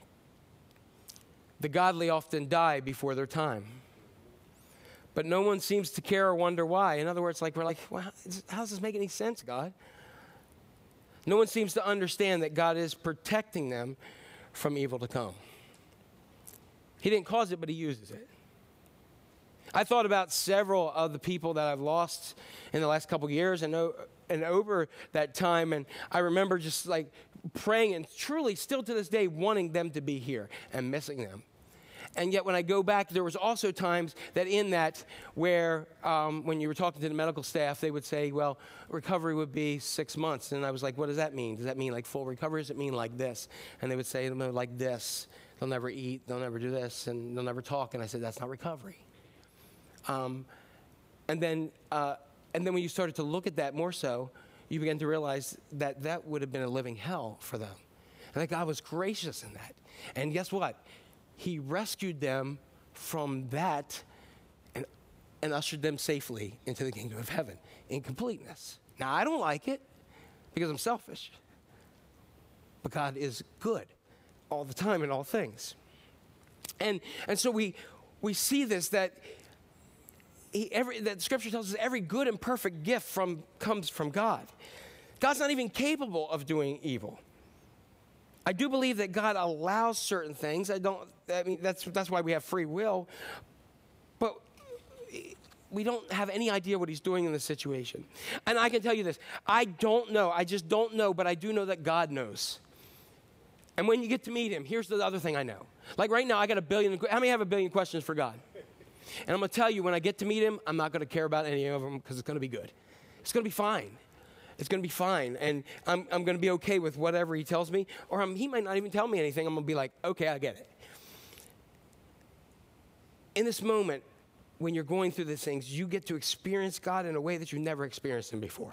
The godly often die before their time. But no one seems to care or wonder why. In other words, we're like, well, how does this make any sense, God? No one seems to understand that God is protecting them from evil to come. He didn't cause it, but he uses it. I thought about several of the people that I've lost in the last couple of years and over that time, and I remember just like praying and truly still to this day wanting them to be here and missing them. And yet when I go back, there was also times that in that where when you were talking to the medical staff, they would say, well, recovery would be 6 months. And I was like, what does that mean? Does that mean like full recovery? Does it mean like this? And they would say like this. They'll never eat, they'll never do this, and they'll never talk. And I said, that's not recovery. And then when you started to look at that more so, you began to realize that that would have been a living hell for them. And that God was gracious in that. And guess what? He rescued them from that and ushered them safely into the kingdom of heaven in completeness. Now, I don't like it because I'm selfish. But God is good all the time in all things. And so we see this, that that Scripture tells us every good and perfect gift comes from God. God's not even capable of doing evil. I do believe that God allows certain things. That's why we have free will. But we don't have any idea what he's doing in this situation. And I can tell you this, I don't know. I just don't know, but I do know that God knows. And when you get to meet him, here's the other thing I know. Like right now, I got 1 billion. How many have 1 billion questions for God? And I'm going to tell you, when I get to meet him, I'm not going to care about any of them because it's going to be good. It's going to be fine. It's going to be fine. And I'm going to be okay with whatever he tells me. Or he might not even tell me anything. I'm going to be like, okay, I get it. In this moment, when you're going through these things, you get to experience God in a way that you never experienced him before.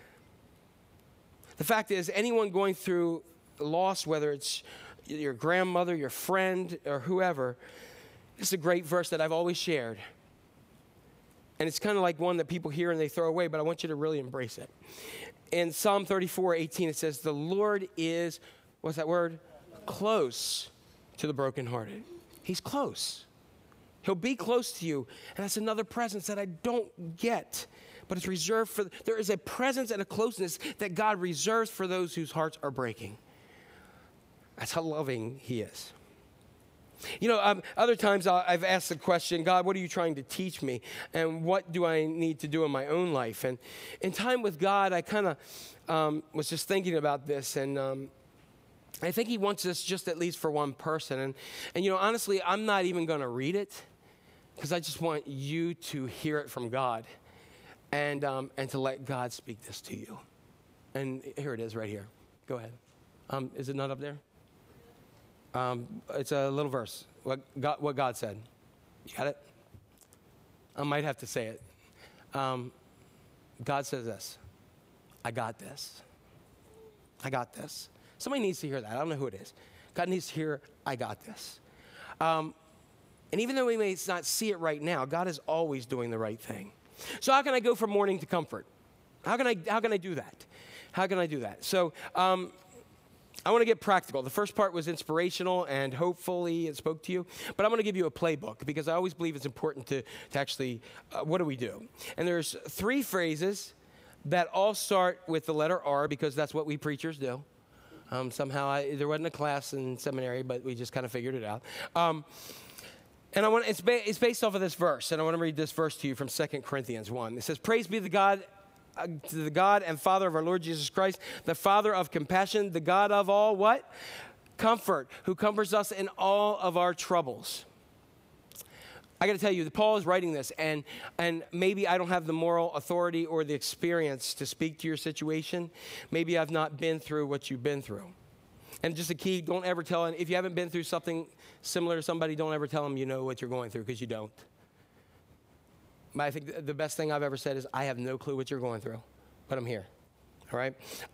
The fact is, anyone going through loss, whether it's your grandmother, your friend, or whoever, this is a great verse that I've always shared. And it's kind of like one that people hear and they throw away, but I want you to really embrace it. In Psalm 34:18, it says, the Lord is, what's that word? Close to the brokenhearted. He's close. He'll be close to you. And that's another presence that I don't get. But it's reserved for, there is a presence and a closeness that God reserves for those whose hearts are breaking. That's how loving he is. You know, other times I've asked the question, God, what are you trying to teach me? And what do I need to do in my own life? And in time with God, I kind of was just thinking about this. And I think he wants this just at least for one person. And you know, honestly, I'm not even going to read it because I just want you to hear it from God and to let God speak this to you. And here it is right here. Go ahead. Is it not up there? It's a little verse, what God said. You got it? I might have to say it. God says this, I got this. I got this. Somebody needs to hear that. I don't know who it is. God needs to hear, I got this. And even though we may not see it right now, God is always doing the right thing. So how can I go from mourning to comfort? How can I do that? How can I do that? So, I want to get practical. The first part was inspirational, and hopefully it spoke to you. But I'm going to give you a playbook because I always believe it's important to actually, what do we do? And there's 3 phrases that all start with the letter R because that's what we preachers do. Somehow, there wasn't a class in seminary, but we just kind of figured it out. And it's based off of this verse, and I want to read this verse to you from 2 Corinthians 1. It says, praise be to the God and Father of our Lord Jesus Christ, the Father of compassion, the God of all what? Comfort, who comforts us in all of our troubles. I got to tell you, Paul is writing this, and maybe I don't have the moral authority or the experience to speak to your situation. Maybe I've not been through what you've been through. And just a key, don't ever tell, if you haven't been through something similar to somebody, don't ever tell them you know what you're going through, because you don't. But I think the best thing I've ever said is, I have no clue what you're going through, but I'm here, all right?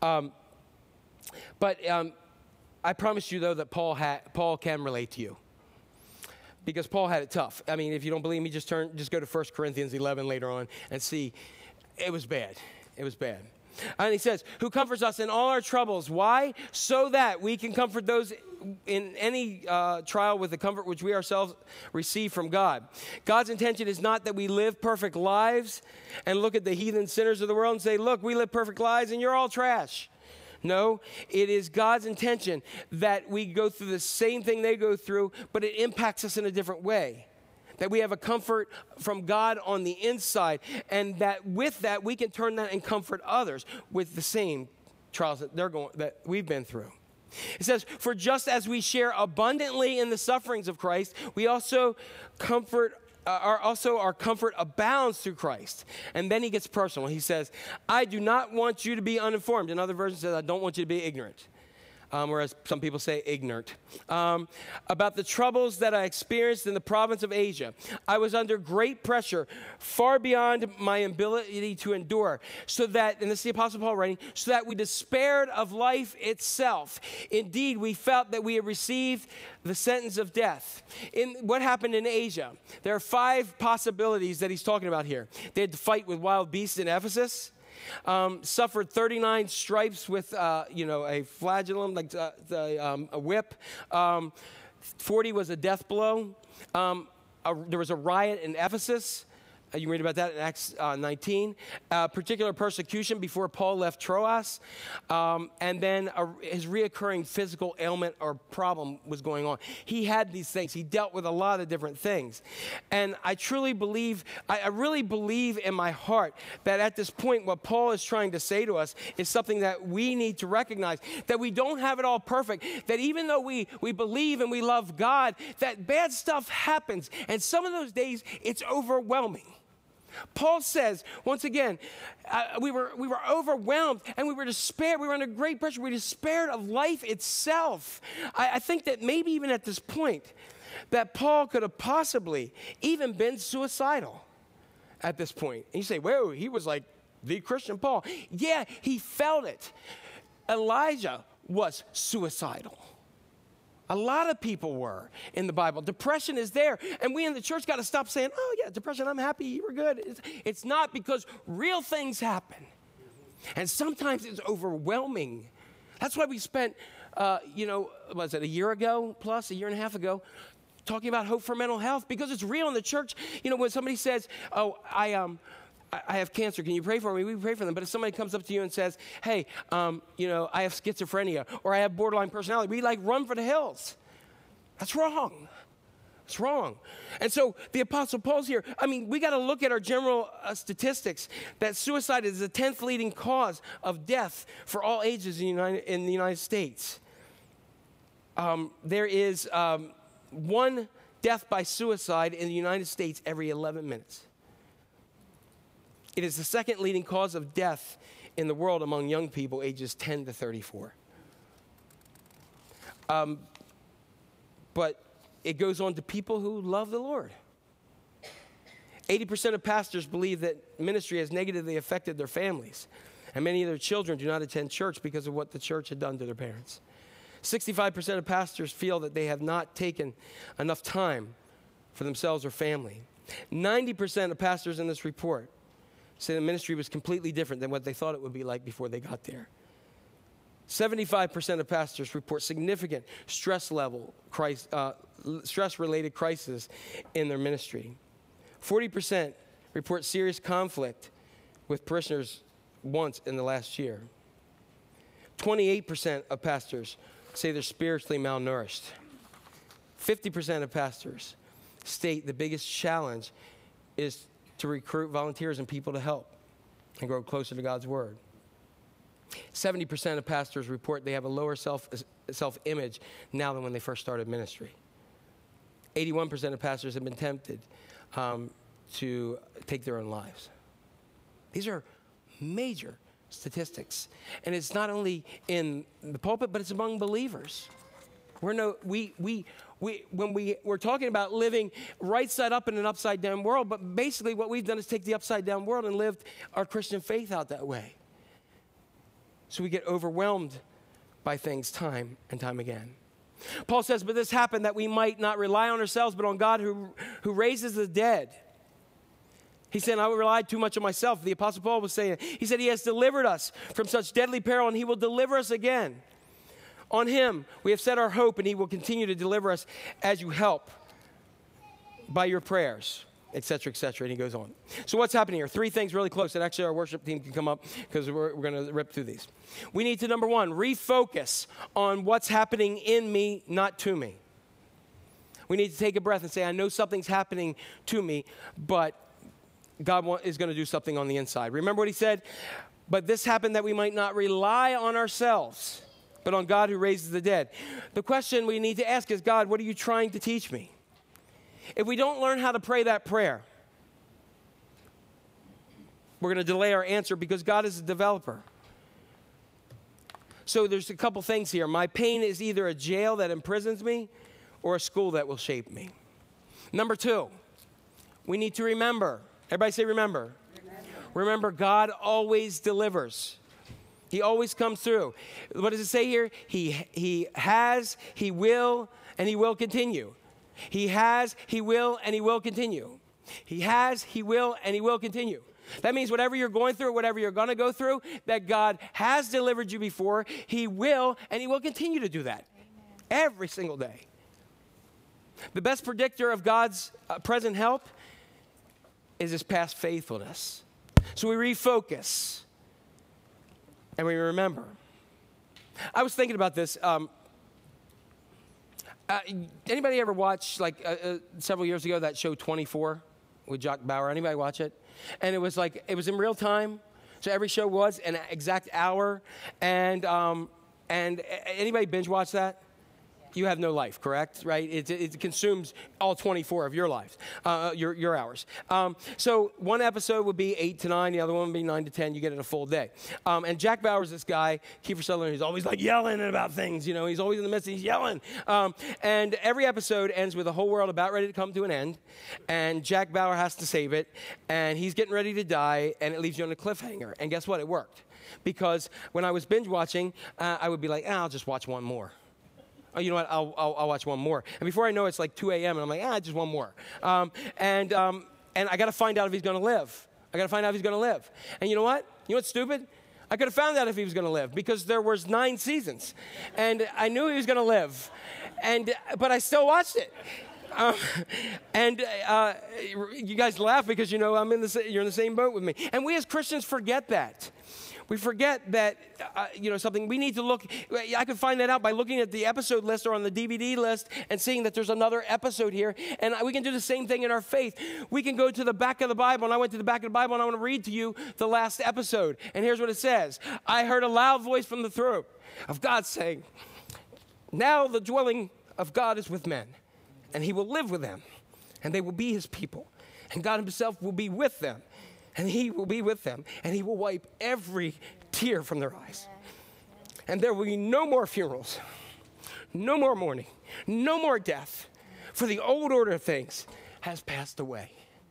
But I promise you, though, that Paul can relate to you, because Paul had it tough. I mean, if you don't believe me, just go to 1 Corinthians 11 later on and see. It was bad. It was bad. And he says, who comforts us in all our troubles. Why? So that we can comfort those in any trial with the comfort which we ourselves receive from God. God's intention is not that we live perfect lives and look at the heathen sinners of the world and say, look, we live perfect lives and you're all trash. No, it is God's intention that we go through the same thing they go through, but it impacts us in a different way. that we have a comfort from God on the inside, and that with that we can turn that and comfort others with the same trials that we've been through. It says, for just as we share abundantly in the sufferings of Christ, we also our comfort abounds through Christ. And then he gets personal. He says, I do not want you to be uninformed. Another version says, I don't want you to be ignorant. Whereas some people say ignorant, about the troubles that I experienced in the province of Asia. I was under great pressure, far beyond my ability to endure, so that, and this is the Apostle Paul writing, so that we despaired of life itself. Indeed, we felt that we had received the sentence of death. In what happened in Asia, there are 5 possibilities that he's talking about here. They had to fight with wild beasts in Ephesus. Suffered 39 stripes with, a flagellum, like a whip. 40 was a death blow. There was a riot in Ephesus. You can read about that in Acts 19. Particular persecution before Paul left Troas. And then his reoccurring physical ailment or problem was going on. He had these things. He dealt with a lot of different things. And I truly believe, I really believe in my heart that at this point, what Paul is trying to say to us is something that we need to recognize, that we don't have it all perfect, that even though we believe and we love God, that bad stuff happens. And some of those days, it's overwhelming. Paul says, once again, we were overwhelmed and we were despaired. We were under great pressure. We despaired of life itself. I think that maybe even at this point, that Paul could have possibly even been suicidal at this point. And you say, whoa, he was like the Christian Paul. Yeah, he felt it. Elijah was suicidal. A lot of people were in the Bible. Depression is there. And we in the church got to stop saying, oh, yeah, depression, I'm happy, you were good. It's not, because real things happen. And sometimes it's overwhelming. That's why we spent, was it a year ago plus, a year and a half ago, talking about hope for mental health, because it's real in the church. You know, when somebody says, oh, I have cancer, can you pray for me? We pray for them. But if somebody comes up to you and says, hey, I have schizophrenia, or I have borderline personality, we run for the hills. That's wrong. It's wrong. And so the Apostle Paul's here. I mean, we got to look at our general statistics that suicide is the 10th leading cause of death for all ages in the United States. There is 1 death by suicide in the United States every 11 minutes. It is the 2nd leading cause of death in the world among young people ages 10 to 34. But it goes on to people who love the Lord. 80% of pastors believe that ministry has negatively affected their families, and many of their children do not attend church because of what the church had done to their parents. 65% of pastors feel that they have not taken enough time for themselves or family. 90% of pastors in this report say the ministry was completely different than what they thought it would be like before they got there. 75% of pastors report significant stress-related crisis in their ministry. 40% report serious conflict with parishioners once in the last year. 28% of pastors say they're spiritually malnourished. 50% of pastors state the biggest challenge is to recruit volunteers and people to help and grow closer to God's Word. 70% of pastors report they have a lower self-image now than when they first started ministry. 81% of pastors have been tempted to take their own lives. These are major statistics. And it's not only in the pulpit, but it's among believers. When we're talking about living right side up in an upside down world, but basically what we've done is take the upside down world and lived our Christian faith out that way. So we get overwhelmed by things time and time again. Paul says, but this happened that we might not rely on ourselves, but on God who raises the dead. He said, I relied too much on myself. The Apostle Paul was saying, he said, he has delivered us from such deadly peril, and he will deliver us again. On him, we have set our hope, and he will continue to deliver us as you help by your prayers, etc., etc. And he goes on. So what's happening here? 3 things really close, and actually our worship team can come up because we're going to rip through these. We need to, number 1, refocus on what's happening in me, not to me. We need to take a breath and say, I know something's happening to me, but God is going to do something on the inside. Remember what he said? But this happened that we might not rely on ourselves, but on God who raises the dead. The question we need to ask is, God, what are you trying to teach me? If we don't learn how to pray that prayer, we're going to delay our answer because God is a developer. So there's a couple things here. My pain is either a jail that imprisons me or a school that will shape me. Number 2, we need to remember. Everybody say remember. Remember, God always delivers. He always comes through. What does it say here? He has, he will, and he will continue. He has, he will, and he will continue. He has, he will, and he will continue. That means whatever you're going through, whatever you're going to go through, that God has delivered you before, he will, and he will continue to do that. Amen. Every single day. The best predictor of God's present help is his past faithfulness. So we refocus and we remember. I was thinking about this. Anybody ever watch, several years ago, that show 24 with Jack Bauer? Anybody watch it? And it was in real time. So every show was an exact hour. And anybody binge watch that? You have no life, correct? Right? It consumes all 24 of your lives, your hours. So one episode would be 8 to 9, the other one would be 9 to 10. You get it a full day. And Jack Bauer's this guy, Kiefer Sutherland, he's always yelling about things. He's always in the midst, he's yelling. And every episode ends with the whole world about ready to come to an end, and Jack Bauer has to save it, and he's getting ready to die, and it leaves you on a cliffhanger. And guess what? It worked. Because when I was binge watching, I would be like, I'll just watch one more. Oh, you know what? I'll watch one more. And before I know it, it's 2 a.m. and I'm like, just one more. And I got to find out if he's going to live. I got to find out if he's going to live. And you know what? You know what's stupid? I could have found out if he was going to live because there was 9 seasons, and I knew he was going to live. But I still watched it. You guys laugh because you're in the same boat with me. And we as Christians forget that. We forget that, something we need to look. I could find that out by looking at the episode list or on the DVD list and seeing that there's another episode here. And we can do the same thing in our faith. We can go to the back of the Bible, and I went to the back of the Bible, and I want to read to you the last episode. And here's what it says. I heard a loud voice from the throne of God saying, now the dwelling of God is with men, and he will live with them, and they will be his people. And God himself will be with them. And he will be with them, and he will wipe every tear from their eyes. And there will be no more funerals, no more mourning, no more death, for the old order of things has passed away.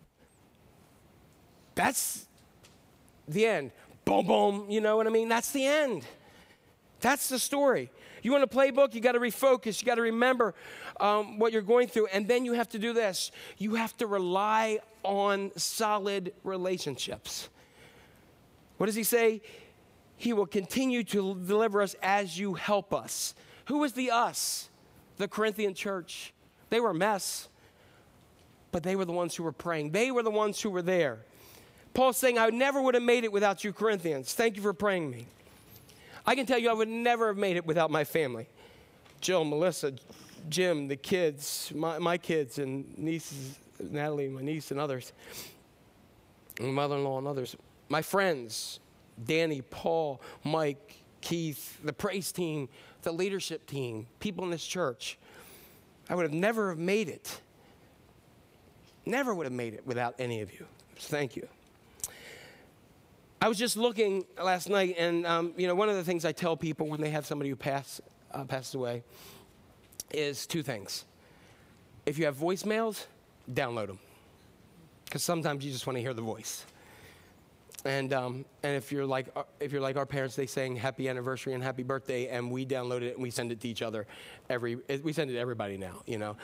That's the end. Boom, boom, you know what I mean? That's the end. That's the story. You want a playbook? You got to refocus. You got to remember what you're going through. And then you have to do this. You have to rely on solid relationships. What does he say? He will continue to deliver us as you help us. Who was the us? The Corinthian church. They were a mess, but they were the ones who were praying. They were the ones who were there. Paul's saying, I never would have made it without you, Corinthians. Thank you for praying me. I can tell you I would never have made it without my family. Jill, Melissa, Jim, the kids, my kids and nieces, Natalie, my niece and others, and my mother-in-law and others. My friends, Danny, Paul, Mike, Keith, the praise team, the leadership team, people in this church. I would have never have made it. Never would have made it without any of you. So thank you. I was just looking last night, and one of the things I tell people when they have somebody who passed away is 2 things. If you have voicemails, download them, because sometimes you just want to hear the voice. And if you're like our parents, they sang happy anniversary and happy birthday, and we download it and we send it to each other. We send it to everybody now,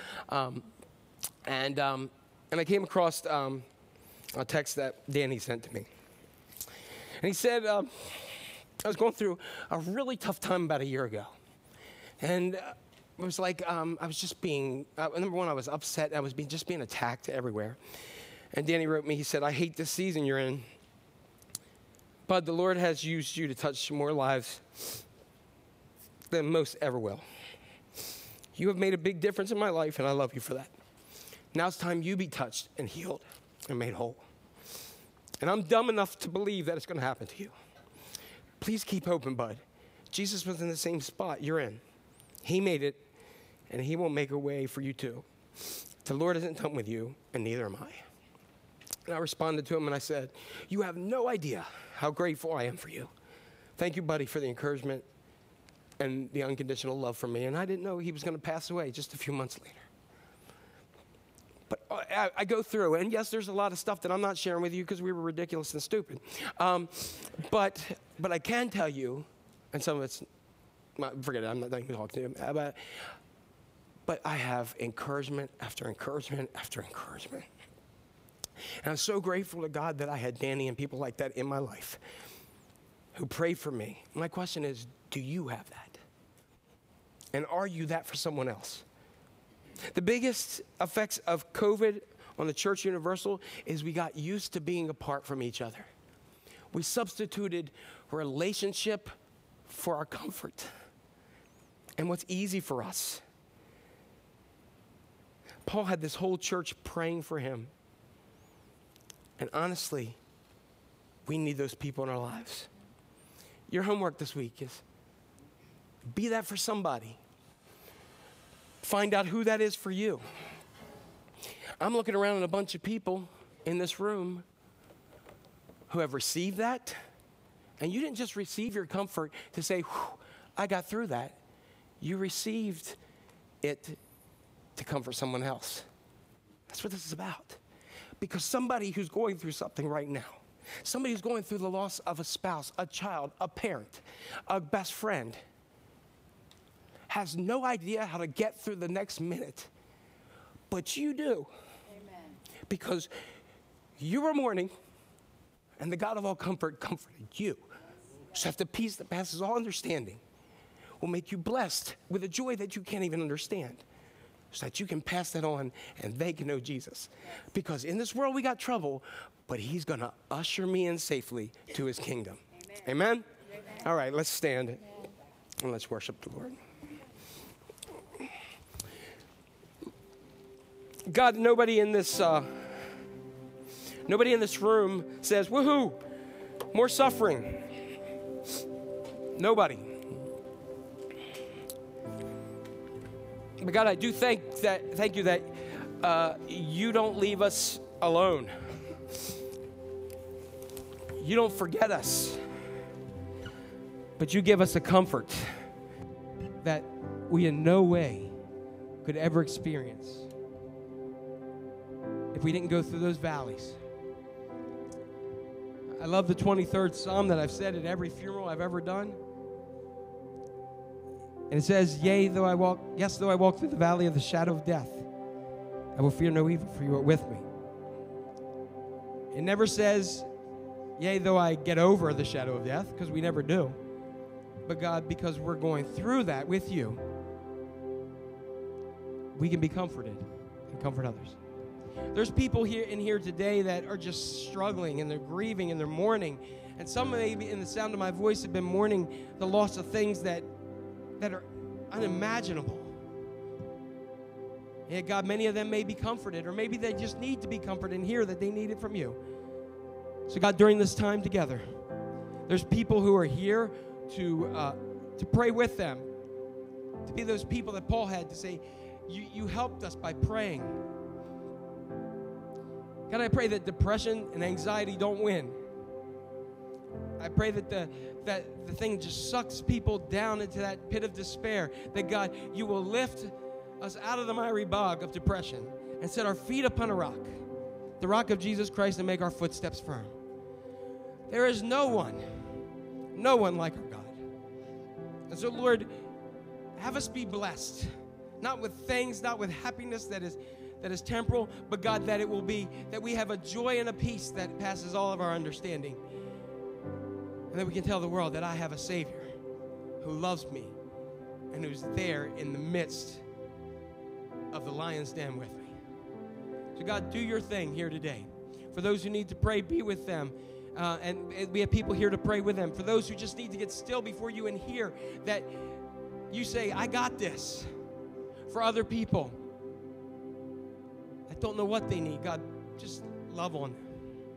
And I came across a text that Danny sent to me. And he said, I was going through a really tough time about a year ago. And it was like, I was just being, number one, I was upset. I was just being attacked everywhere. And Danny wrote me, he said, I hate this season you're in. Bud, the Lord has used you to touch more lives than most ever will. You have made a big difference in my life, and I love you for that. Now it's time you be touched and healed and made whole. And I'm dumb enough to believe that it's going to happen to you. Please keep hoping, bud. Jesus was in the same spot you're in. He made it, and he will make a way for you too. The Lord isn't done with you, and neither am I. And I responded to him, and I said, you have no idea how grateful I am for you. Thank you, buddy, for the encouragement and the unconditional love for me. And I didn't know he was going to pass away just a few months later. But I go through, and yes, there's a lot of stuff that I'm not sharing with you because we were ridiculous and stupid. But I can tell you, and some of it's, forget it, I'm not even talking to him. But I have encouragement after encouragement after encouragement. And I'm so grateful to God that I had Danny and people like that in my life who prayed for me. My question is, do you have that? And are you that for someone else? The biggest effects of COVID on the Church Universal is we got used to being apart from each other. We substituted relationship for our comfort and what's easy for us. Paul had this whole church praying for him. And honestly, we need those people in our lives. Your homework this week is be that for somebody. Find out who that is for you. I'm looking around at a bunch of people in this room who have received that. And you didn't just receive your comfort to say, I got through that. You received it to comfort someone else. That's what this is about. Because somebody who's going through something right now, somebody who's going through the loss of a spouse, a child, a parent, a best friend, has no idea how to get through the next minute, but you do. Amen. Because you were mourning, and the God of all comfort comforted you. So that the peace that passes all understanding will make you blessed with a joy that you can't even understand, so that you can pass that on and they can know Jesus. Because in this world we got trouble, but he's going to usher me in safely to his kingdom. Amen? Amen? All right, let's stand and let's worship the Lord. God, nobody in this room says, woohoo, more suffering. Nobody. But God, I do thank you that you don't leave us alone. You don't forget us. But you give us a comfort that we in no way could ever experience if we didn't go through those valleys. I love the 23rd Psalm that I've said at every funeral I've ever done. And it says, though I walk through the valley of the shadow of death, I will fear no evil, for you are with me. It never says, though I get over the shadow of death, because we never do. But God, because we're going through that with you, we can be comforted and comfort others. There's people here today that are just struggling, and they're grieving, and they're mourning. And some maybe in the sound of my voice have been mourning the loss of things that are unimaginable. Yeah, God, many of them may be comforted, or maybe they just need to be comforted and hear that they need it from you. So God, during this time together, there's people who are here to pray with them, to be those people that Paul had to say, you helped us by praying. God, I pray that depression and anxiety don't win. I pray that the thing just sucks people down into that pit of despair. That, God, you will lift us out of the miry bog of depression and set our feet upon a rock, the rock of Jesus Christ, and make our footsteps firm. There is no one like our God. And so, Lord, have us be blessed, not with things, not with happiness that is temporal, but God, that it will be that we have a joy and a peace that passes all of our understanding. And that we can tell the world that I have a Savior who loves me and who's there in the midst of the lion's den with me. So God, do your thing here today. For those who need to pray, be with them. And we have people here to pray with them. For those who just need to get still before you and hear that you say, I got this. for other people that don't know what they need. God, just love on them.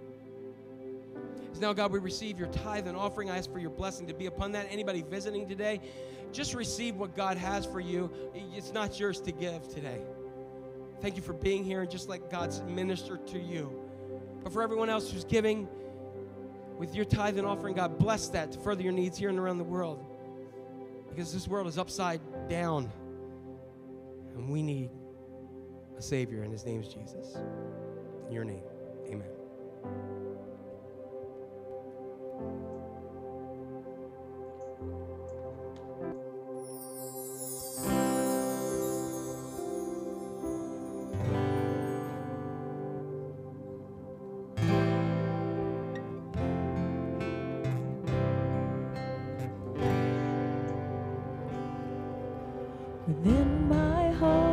Now, God, we receive your tithe and offering. I ask for your blessing to be upon that. Anybody visiting today, just receive what God has for you. It's not yours to give today. Thank you for being here and just let God minister to you. But for everyone else who's giving with your tithe and offering, God, bless that to further your needs here and around the world. Because this world is upside down. And we need a Savior, and his name is Jesus. In your name, amen. Within my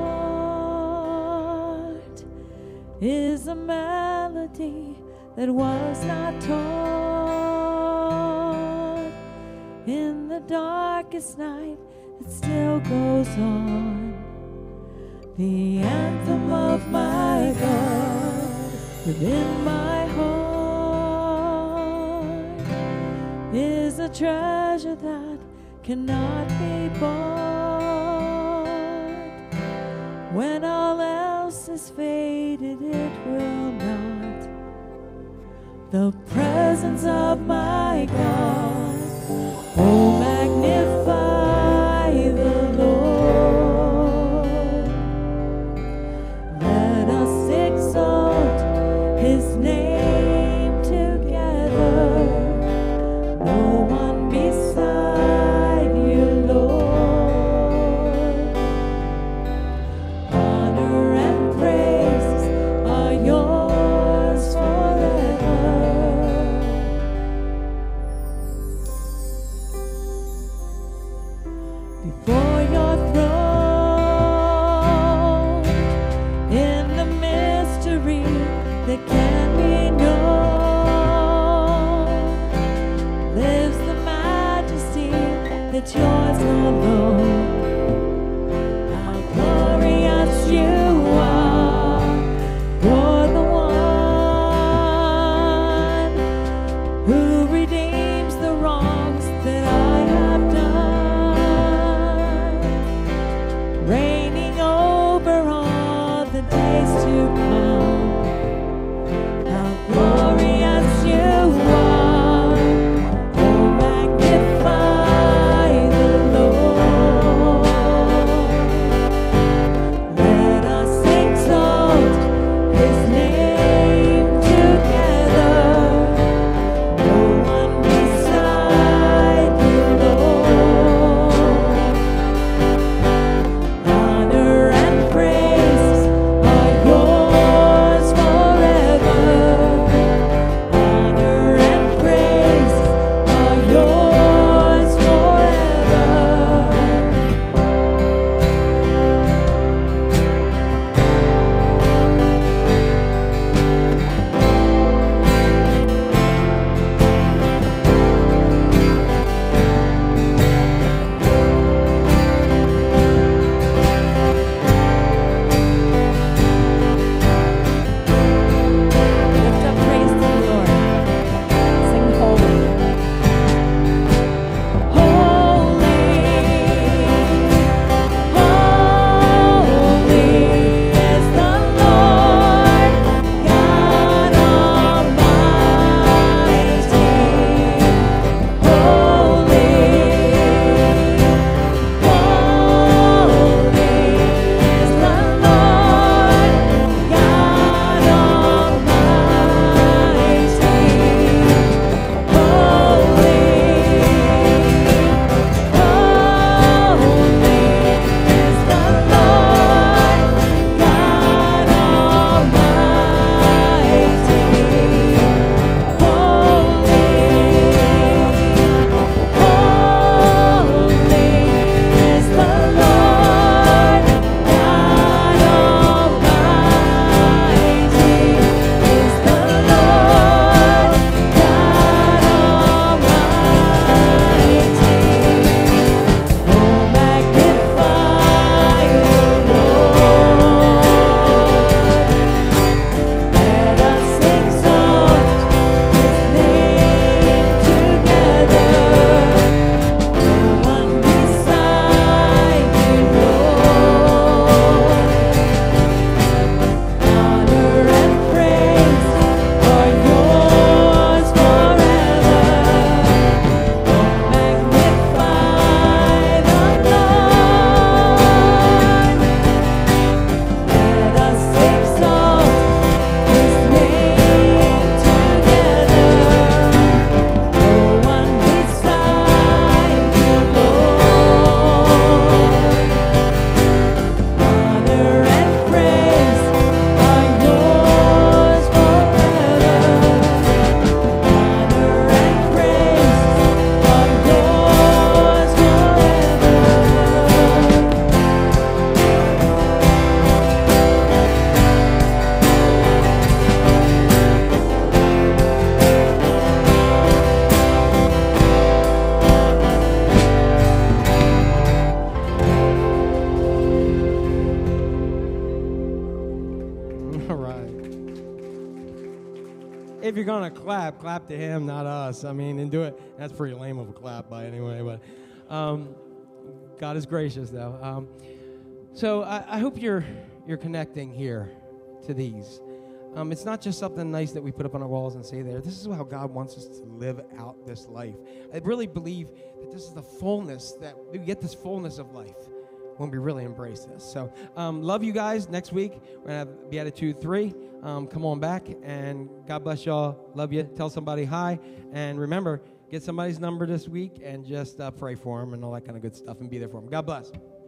heart is a melody that was not taught. In the darkest night, it still goes on. The anthem of my God within my heart is a treasure that cannot be bought. When all else is faded, it will not. The presence of my God, oh, magnify the Lord. Let us exalt his name together. No one beside you, Lord. Honor and praise are yours forever. Before your throne, in the mystery that can be known, lives the majesty that's yours alone. How glorious you are, you're the one who redeems the wrongs that I have done, reigning over all the days to come. How glorious you are, oh, magnify the Lord. if you're gonna clap to him, not us. I mean, and do it. That's pretty lame of a clap by anyway, but God is gracious though. So I hope you're connecting here to these. It's not just something nice that we put up on our walls and say there. This is how God wants us to live out this life. I really believe that this is the fullness, that we get this fullness of life when we really embrace this. So love you guys. Next week, we're going to have Beatitude 3. Come on back, and God bless y'all. Love you. Tell somebody hi. And remember, get somebody's number this week and just pray for them and all that kind of good stuff and be there for them. God bless.